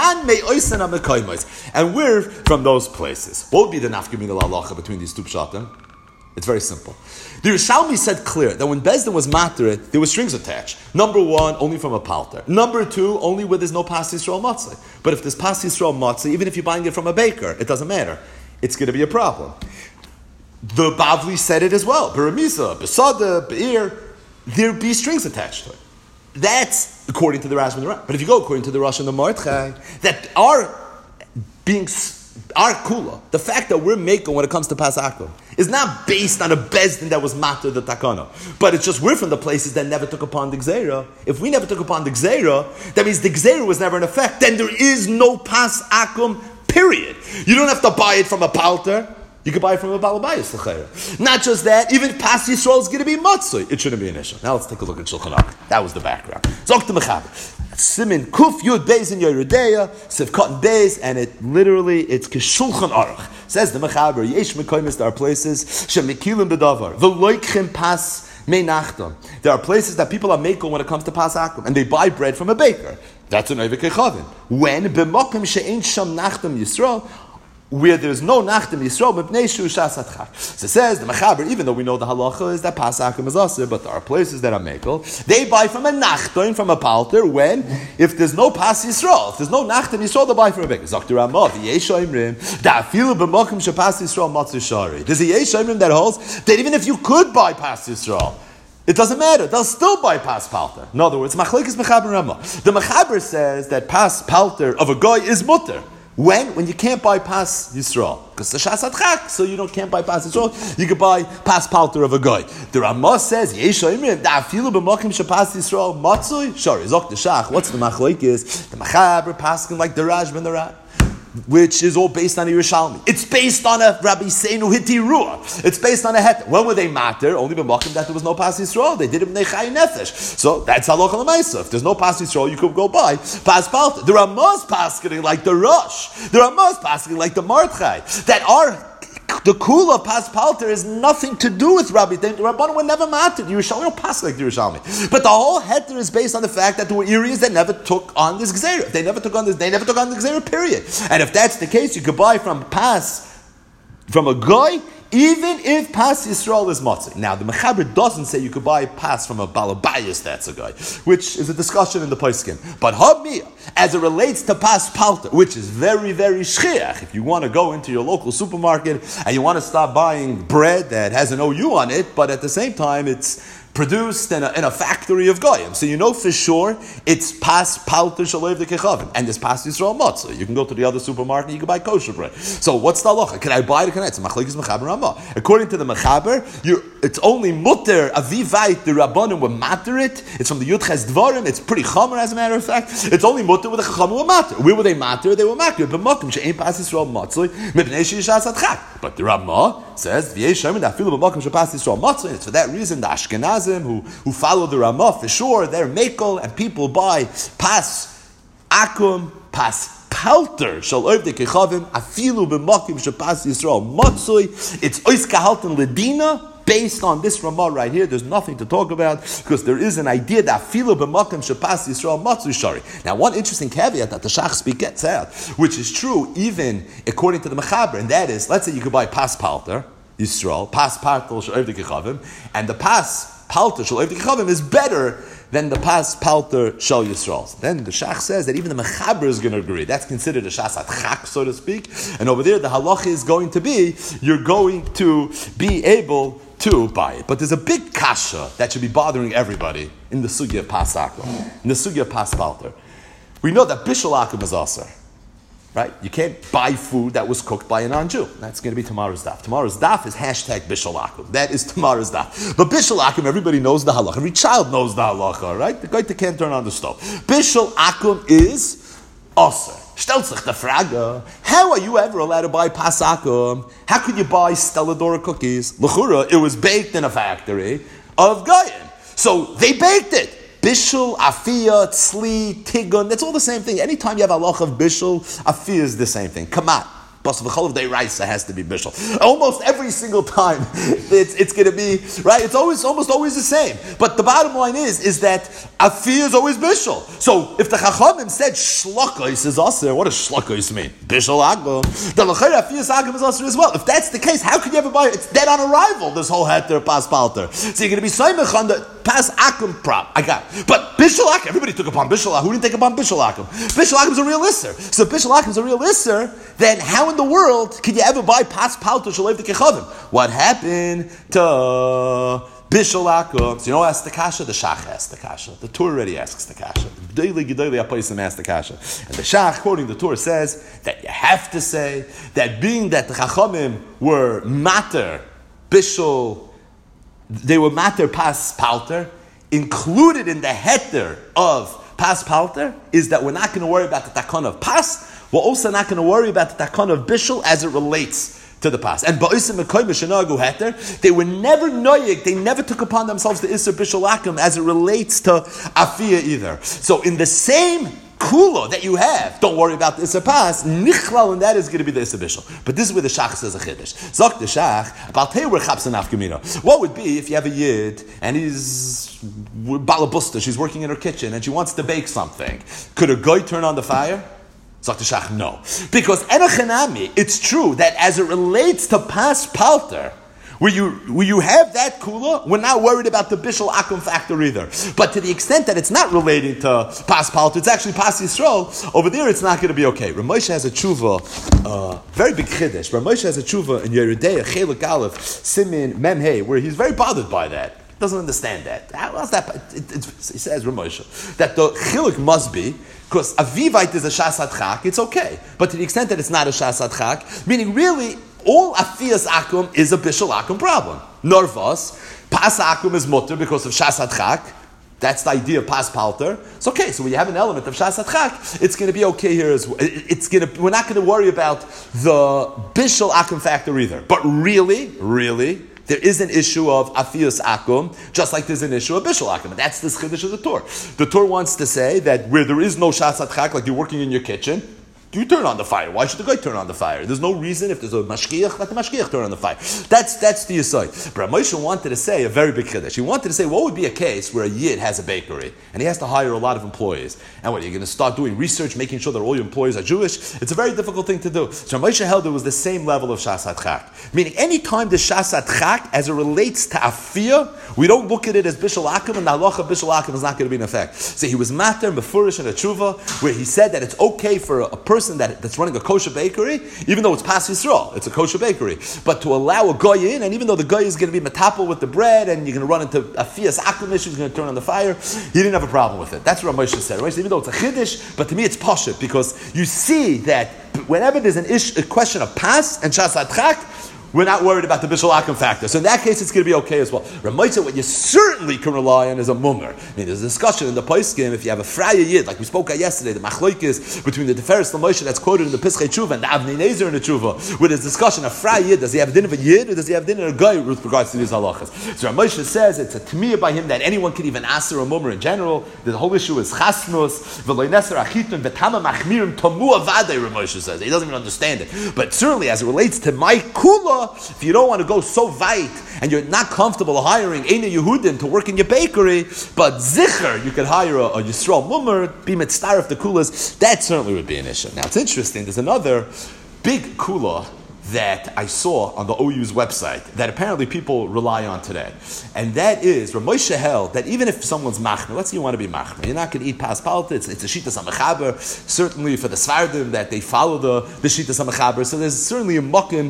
And we're from those places. What would be the nafkamina la'alacha between these two pshatim? It's very simple. The Yerushalmi said clear that when Bezdin was materet, there were strings attached. Number one, only from a palter. Number two, only where there's no Pas Yisrael Matzah. But if there's Pas Yisrael Matzah, even if you're buying it from a baker, it doesn't matter. It's going to be a problem. the Bavli said it as well. Beramisa, Besada, Be'ir, there be strings attached to it. That's according to the Rashi and the Ram. But if you go according to the Rosh and the Mordechai, that our kula, the fact that we're making when it comes to Pasakum, is not based on a bezdin that was matter the takana, but it's just we're from the places that never took upon the gzeira. If we never took upon the gzeira, that means the gzeira was never in effect. Then there is no Pasakum. Period. You don't have to buy it from a palter. You can buy it from a balabayas. Not just that, even if Pas Yisrael is going to be matzoi, it shouldn't be an issue. Now let's take a look at Shulchan Aruch. That was the background. Zok the Mechaber. Simin Kuf Yud Beis in Yerudeya, Sivkot and Beis, and it's Keshulchan Aruch. Says the Mechaber, Yesh Mekoymis, there are places, Shemikilim Bedavar, V'loikchim Pas Meinachtam. There are places that people are making when it comes to Pasakum, and they buy bread from a baker. That's an Oivik Echavim. When B'mokim She'ein Sham Nachtam Yisrael, where there's no Nachtam Yisrael, Mepnei Shu Shas Atchak. So it says, the Mechaber, even though we know the halacha is that Pasakum is asir, but there are places that are mekel, they buy from a Nachtam, from a palter, when, if there's no Pas Yisrael, if there's no Nachtam Yisrael, they buy from a baker. Zaktir Ramah, the Yesha Imrim, Da'afilu B'mokim She'pas Yisrael Matzu Shari. There's a Yesha Imrim that holds that even if you could buy Pas Yisrael, it doesn't matter. They'll still bypass palter. In other words, machlekes mechaber Ramah. The mechaber says that pass palter of a goy is mutter. When you can't bypass Yisrael, because the shas adchak, so you can't bypass Yisrael. You can buy pass palter of a goy. The Ramah says Yesha Imrim da'afilu b'mokim shepas Yisrael matzui shari zok the shach. What's the machlekes? The mechaber passing like the Raj ben the Raj, which is all based on a Yerushalmi. It's based on a Rabbi Seinu Hiti Ruah. It's based on a Het. When were they matter? Only b'makim that there was no Pas Yisrael. They did it b'nei Chai Nefesh. So that's halacha l'maisa. If there's no Pas Yisrael, you could go buy Pas Palta. The Ramah's paskening like the Rosh. The Ramah's paskening like the Mordechai. That are the kula pas palter has nothing to do with Rabbi. The Rabbanan would never matter. The Yerushalmi don't pass like the Yerushalmi. But the whole heter is based on the fact that there were areas that never took on this gzeira. They never took on the gzeira, period. And if that's the case, you could buy from a goy, even if Pas Yisrael is matzah. Now, the Mechaber doesn't say you could buy a pass from a balabayas, that's a guy, which is a discussion in the Poskim. But Habmiyah, as it relates to Pas Palter, which is very, very shchiach, if you want to go into your local supermarket and you want to start buying bread that has an OU on it, but at the same time it's produced in a factory of goyim. So you know for sure it's Pas Palter Shalev the Kechavim, and there's Pas Yisrael Matzah. You can go to the other supermarket and you can buy kosher bread. So what's the halacha? Can I buy it? It's machlekes mechaber Ramah. According to the mechaber, it's only mutter avivait the rabbanim will matter it. It's from the Yudches Dvarim. It's pretty chomer as a matter of fact. It's only mutter with the chachamim will matter. Where will they matter? They will matter. But mokim she'ein Pas Yisrael Matzah mipnei she'yishas adchak. But the Ramah says v'yeshem dafilu b'mokim she'Pas Yisrael Matzah. It's for that reason the Ashkenazim who follow the Ramah, for sure, they're mekel, and people buy pas akum, pas palter, shal oiv de kechavim, afilu b'makim shepas Yisrael matzui. It's ois kahalten ledina, based on this Ramah right here. There's nothing to talk about, because there is an idea that afilu b'makim shepas Yisrael matzui shari. Now, one interesting caveat that the Shach speak gets out, which is true even according to the Mechaber, and that is, let's say you could buy pas palter, Yisrael, pas palter shal oiv de kechavim, and the pas palter shal oiv de kechavim is better than the pas palter shal Yisrael. Then the Shach says that even the Mechaber is going to agree. That's considered a shas adchak, so to speak. And over there, the halacha is going to be, you're going to be able to buy it. But there's a big kasha that should be bothering everybody in the sugya of pas akum, in the sugya of pas palter. We know that bishul akum is aser. Right? You can't buy food that was cooked by a non-Jew. That's going to be tomorrow's daf. Tomorrow's daf is hashtag Bishul Akum. That is tomorrow's daf. But Bishul Akum, everybody knows the halacha. Every child knows the halacha, right? The guy can't turn on the stove. Bishul Akum is aser. Stellt sich the Frage, how are you ever allowed to buy pas akum? How could you buy Stelladora cookies? L'chura, it was baked in a factory of Goyim. So they baked it. Bishul, Afiyah, Tzli, Tigun, that's all the same thing. Anytime you have a halacha of Bishul, Afiyah is the same thing. Kamat. Plus the chol of day rice has to be bishul. Almost every single time, it's going to be right. It's almost always the same. But the bottom line is that afiyah is always bishul. So if the chachamim said shlakos is aser, what does shlakos mean? Bishul agam. The lechayr afiyah agam is aser as well. If that's the case, how could you ever buy it? It's dead on arrival. This whole heter pas palter. So you're going to be soymech on the Pas Akum prop. I got it. But Bishul Akum, everybody took upon Bishul Akum. Who didn't take upon Bishul Akum? Bishul Akum is a real Isser. So if Bishul Akum is a real Isser, then how in the world could you ever buy Pas Palto Shalev the Kechavim? What happened to Bishul Akum? So you know who asked the Kasha? The Shach asked the Kasha. The Torah already asks the Kasha. Daily Gedali Apoisim asked the Kasha. And the Shach, quoting the Torah, says that you have to say that being that the Chachamim were mater, Bishul, they were mater Pas Palter, included in the heter of Pas Palter is that we're not going to worry about the takon of Pas. We're also not going to worry about the takon of Bishul as it relates to the Pas. And Ba'isim Mekoy Mishenagu Heter, they were never noyig, they never took upon themselves the Isser Bishul Akum as it relates to Afiyah either. So in the same Kula that you have, don't worry about the Isser Pas, Nichlal, and that is going to be the Isser Bishul. But this is where the Shach says a Chiddush. Zok the Shach, about Tewer Chapsan Afkamino. What would be if you have a Yid and he's Balabusta, she's working in her kitchen and she wants to bake something? Could a guy turn on the fire? Zok the Shach, no. Because Enochanami, it's true that as it relates to Pas Palter, where you have that kula, we're not worried about the Bishul Akum factor either. But to the extent that it's not relating to Pas Palter, it's actually Pas Yisrael, over there it's not going to be okay. Ramosha has a tshuva, very big chiddush. Ramosha has a tshuva in Yeridei, Chelik Aleph, Simin, Mem Hey, where he's very bothered by that. Doesn't understand that. How's that? He says, Ramosha, that the chiluk must be, because Avivite is a Shas Adchak, it's okay. But to the extent that it's not a Shas Adchak, meaning really, all Afiyas Akum is a Bishul Akum problem. Nervous, Pas Akum is mutter because of Shas Adchak. That's the idea of Pas Palter. It's okay. So when you have an element of Shas Adchak, it's going to be okay here as well. We're not going to worry about the Bishul Akum factor either. But really, there is an issue of Afiyas Akum, just like there's an issue of Bishul Akum. And that's the chiddush of the Torah. The Torah wants to say that where there is no Shas Adchak, like you're working in your kitchen, you turn on the fire. Why should the guy turn on the fire? There's no reason if there's a mashkiach, let the mashkiach turn on the fire. That's the aside. But Moshe wanted to say a very big chiddush. He wanted to say what would be a case where a yid has a bakery and he has to hire a lot of employees. And what, you're going to start doing research, making sure that all your employees are Jewish? It's a very difficult thing to do. So Moshe held it was the same level of Shas Adchak. Meaning any time the Shas Adchak, as it relates to Afiyah, we don't look at it as Bishul Akum, and the halacha Bishul Akum is not going to be in effect. So he was mater, mefurish, and a tshuva, where he said that it's okay for a person that's running a kosher bakery, even though it's Pas Yisrael, it's a kosher bakery, but to allow a guy in, and even though the guy is going to be metapel with the bread, and you're going to run into Afiyas Akum issues, he's going to turn on the fire, he didn't have a problem with it. That's what Moshe said. Right? Even though it's a chiddush, but to me it's pashut, because you see that whenever there's a question of Pas and Shas Adchak, we're not worried about the Bishul Akum factor. So in that case, it's going to be okay as well. Ramaitza, what you certainly can rely on is a mummer. I mean, there's a discussion in the Poskim, if you have a Fraya Yid, like we spoke about yesterday, the Machloikis between the Teferes L'Moshe that's quoted in the Pischei Tshuva and the Avnei Nezer in the Tshuva, where there's discussion of Fraya Yid, does he have a din of a Yid or does he have a din of a guy with regards to these halachas? So Ramoshe says it's a Tmiyah by him that anyone can even aser a mummer in general. The whole issue is Chasnus, V'lo Neser Achitun, V'tama Machmirim, Tomu Avadei, Ramoshe says. He doesn't even understand it. But certainly as it relates to my Kula, if you don't want to go so weit and you're not comfortable hiring Eina Yehudim to work in your bakery, but Zicher, you could hire a Yisrael Mummer, be mitzvah of the Kulas, that certainly would be an issue. Now it's interesting, there's another big Kula that I saw on the OU's website that apparently people rely on today. And that is, Ramoshe held that even if someone's machmer, let's say you want to be machmer, you're not going to eat pas palta, it's a shittas hamachaber, certainly for the Svardim that they follow the shittas hamachaber, so there's certainly makim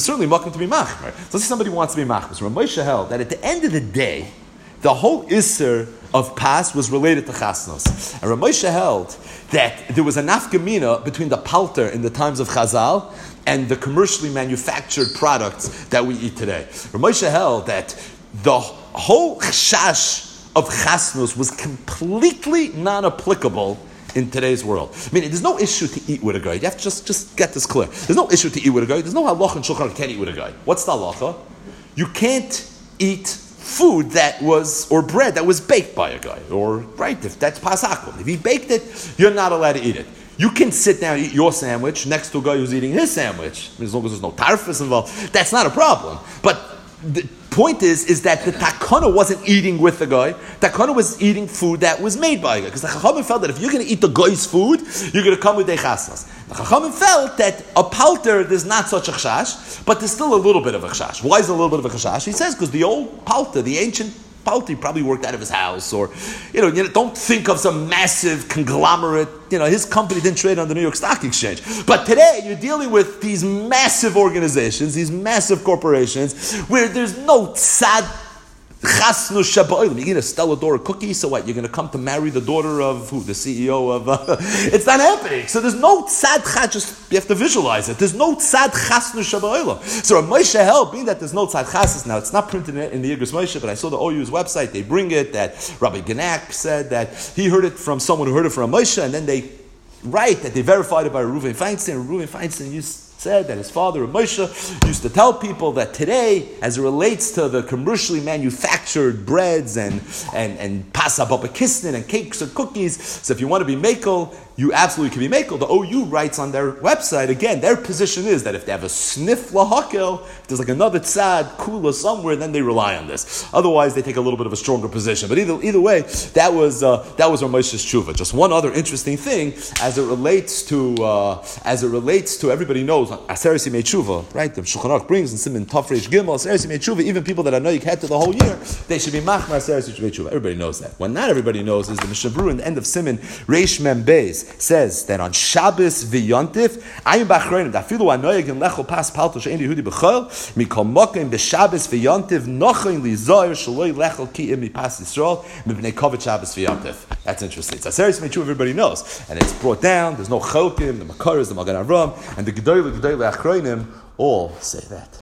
to be machmer. So let's say somebody wants to be machmer. So Ramoshe held that at the end of the day, the whole Isser of Pas was related to Chasnos. And Ramoshe held that there was a nafkamina between the palter in the times of Chazal and the commercially manufactured products that we eat today. Ramoshe held that the whole chashash of Chasnos was completely non-applicable in today's world. I mean, there's no issue to eat with a guy. You have to just get this clear. There's no issue to eat with a guy. There's no halacha and shulchan you can't eat with a guy. What's the halacha? You can't eat food that was, or bread that was baked by a guy, or, right, if that's pasakum. If he baked it, you're not allowed to eat it. You can sit down and eat your sandwich next to a guy who's eating his sandwich. I mean, as long as there's no tarfus involved, that's not a problem. But the point is that the takana wasn't eating with the guy. Takana was eating food that was made by a guy. Because the Chachamim felt that if you're going to eat the guy's food, you're going to come with dechasnas. The Chachamim felt that a palter, there's not such a chashash, but there's still a little bit of a chashash. Why is there a little bit of a chashash? He says, because the old palter, the ancient Palti probably worked out of his house, or don't think of some massive conglomerate. His company didn't trade on the New York Stock Exchange. But today, you're dealing with these massive organizations, these massive corporations, where there's no tzad chasnu shabayim. You're going to sell a daughter a cookie, so what? You're going to come to marry the daughter of who? The CEO of... it's not happening. So there's no tzad chas, just you have to visualize it. There's no tzad chasnu shabayim. So Rav Moshe held, being that there's no tzad chas, now it's not printed in the Igros Moshe, but I saw the OU's website, they bring it, that Rabbi Genak said that he heard it from someone who heard it from Rav Moshe, and then they write that they verified it by Reuven Feinstein. Reuven Feinstein said that his father, Rav Moshe, used to tell people that today, as it relates to the commercially manufactured breads and pasa baba kisnin and cakes and cookies, so if you want to be makel, you absolutely can be makel. The OU writes on their website, again, their position is that if they have a sniff lahakel, if there's like another tzad, kula somewhere, then they rely on this. Otherwise, they take a little bit of a stronger position. But either way, that was Rav Moshe's tshuva. Just one other interesting thing, as it relates to everybody knows, Aseres Yimei Tshuva, right? The Shulchan Aruch brings in Siman Tov Reish Gimel, Aseres Yimei Tshuva, even people that are noyik had to the whole year, they should be machmar Aseres Yimei Tshuva. Everybody knows that. What not everybody knows is the Mishnah Berurah in the end of Siman Reish Mem Beis says that on Shabbos v'Yontif, Ayim Bachreinim, Dafilu Anoyeg in Lecho Pas Palto She'en Yehudi B'Chol, Mikol Mokim b'Shabbos v'Yontif, Nochain Lizoyer Shaloi Lechel Ki'im Mipas Yisrael, Mibnei Kovet Shabbos v'Yontif. That's interesting. It's Aseres Yimei Tshuva, everybody knows. And it's brought down, there's no Cholkim, the Makaras, the Magen Avram, and the Gedolei Achronim all say that.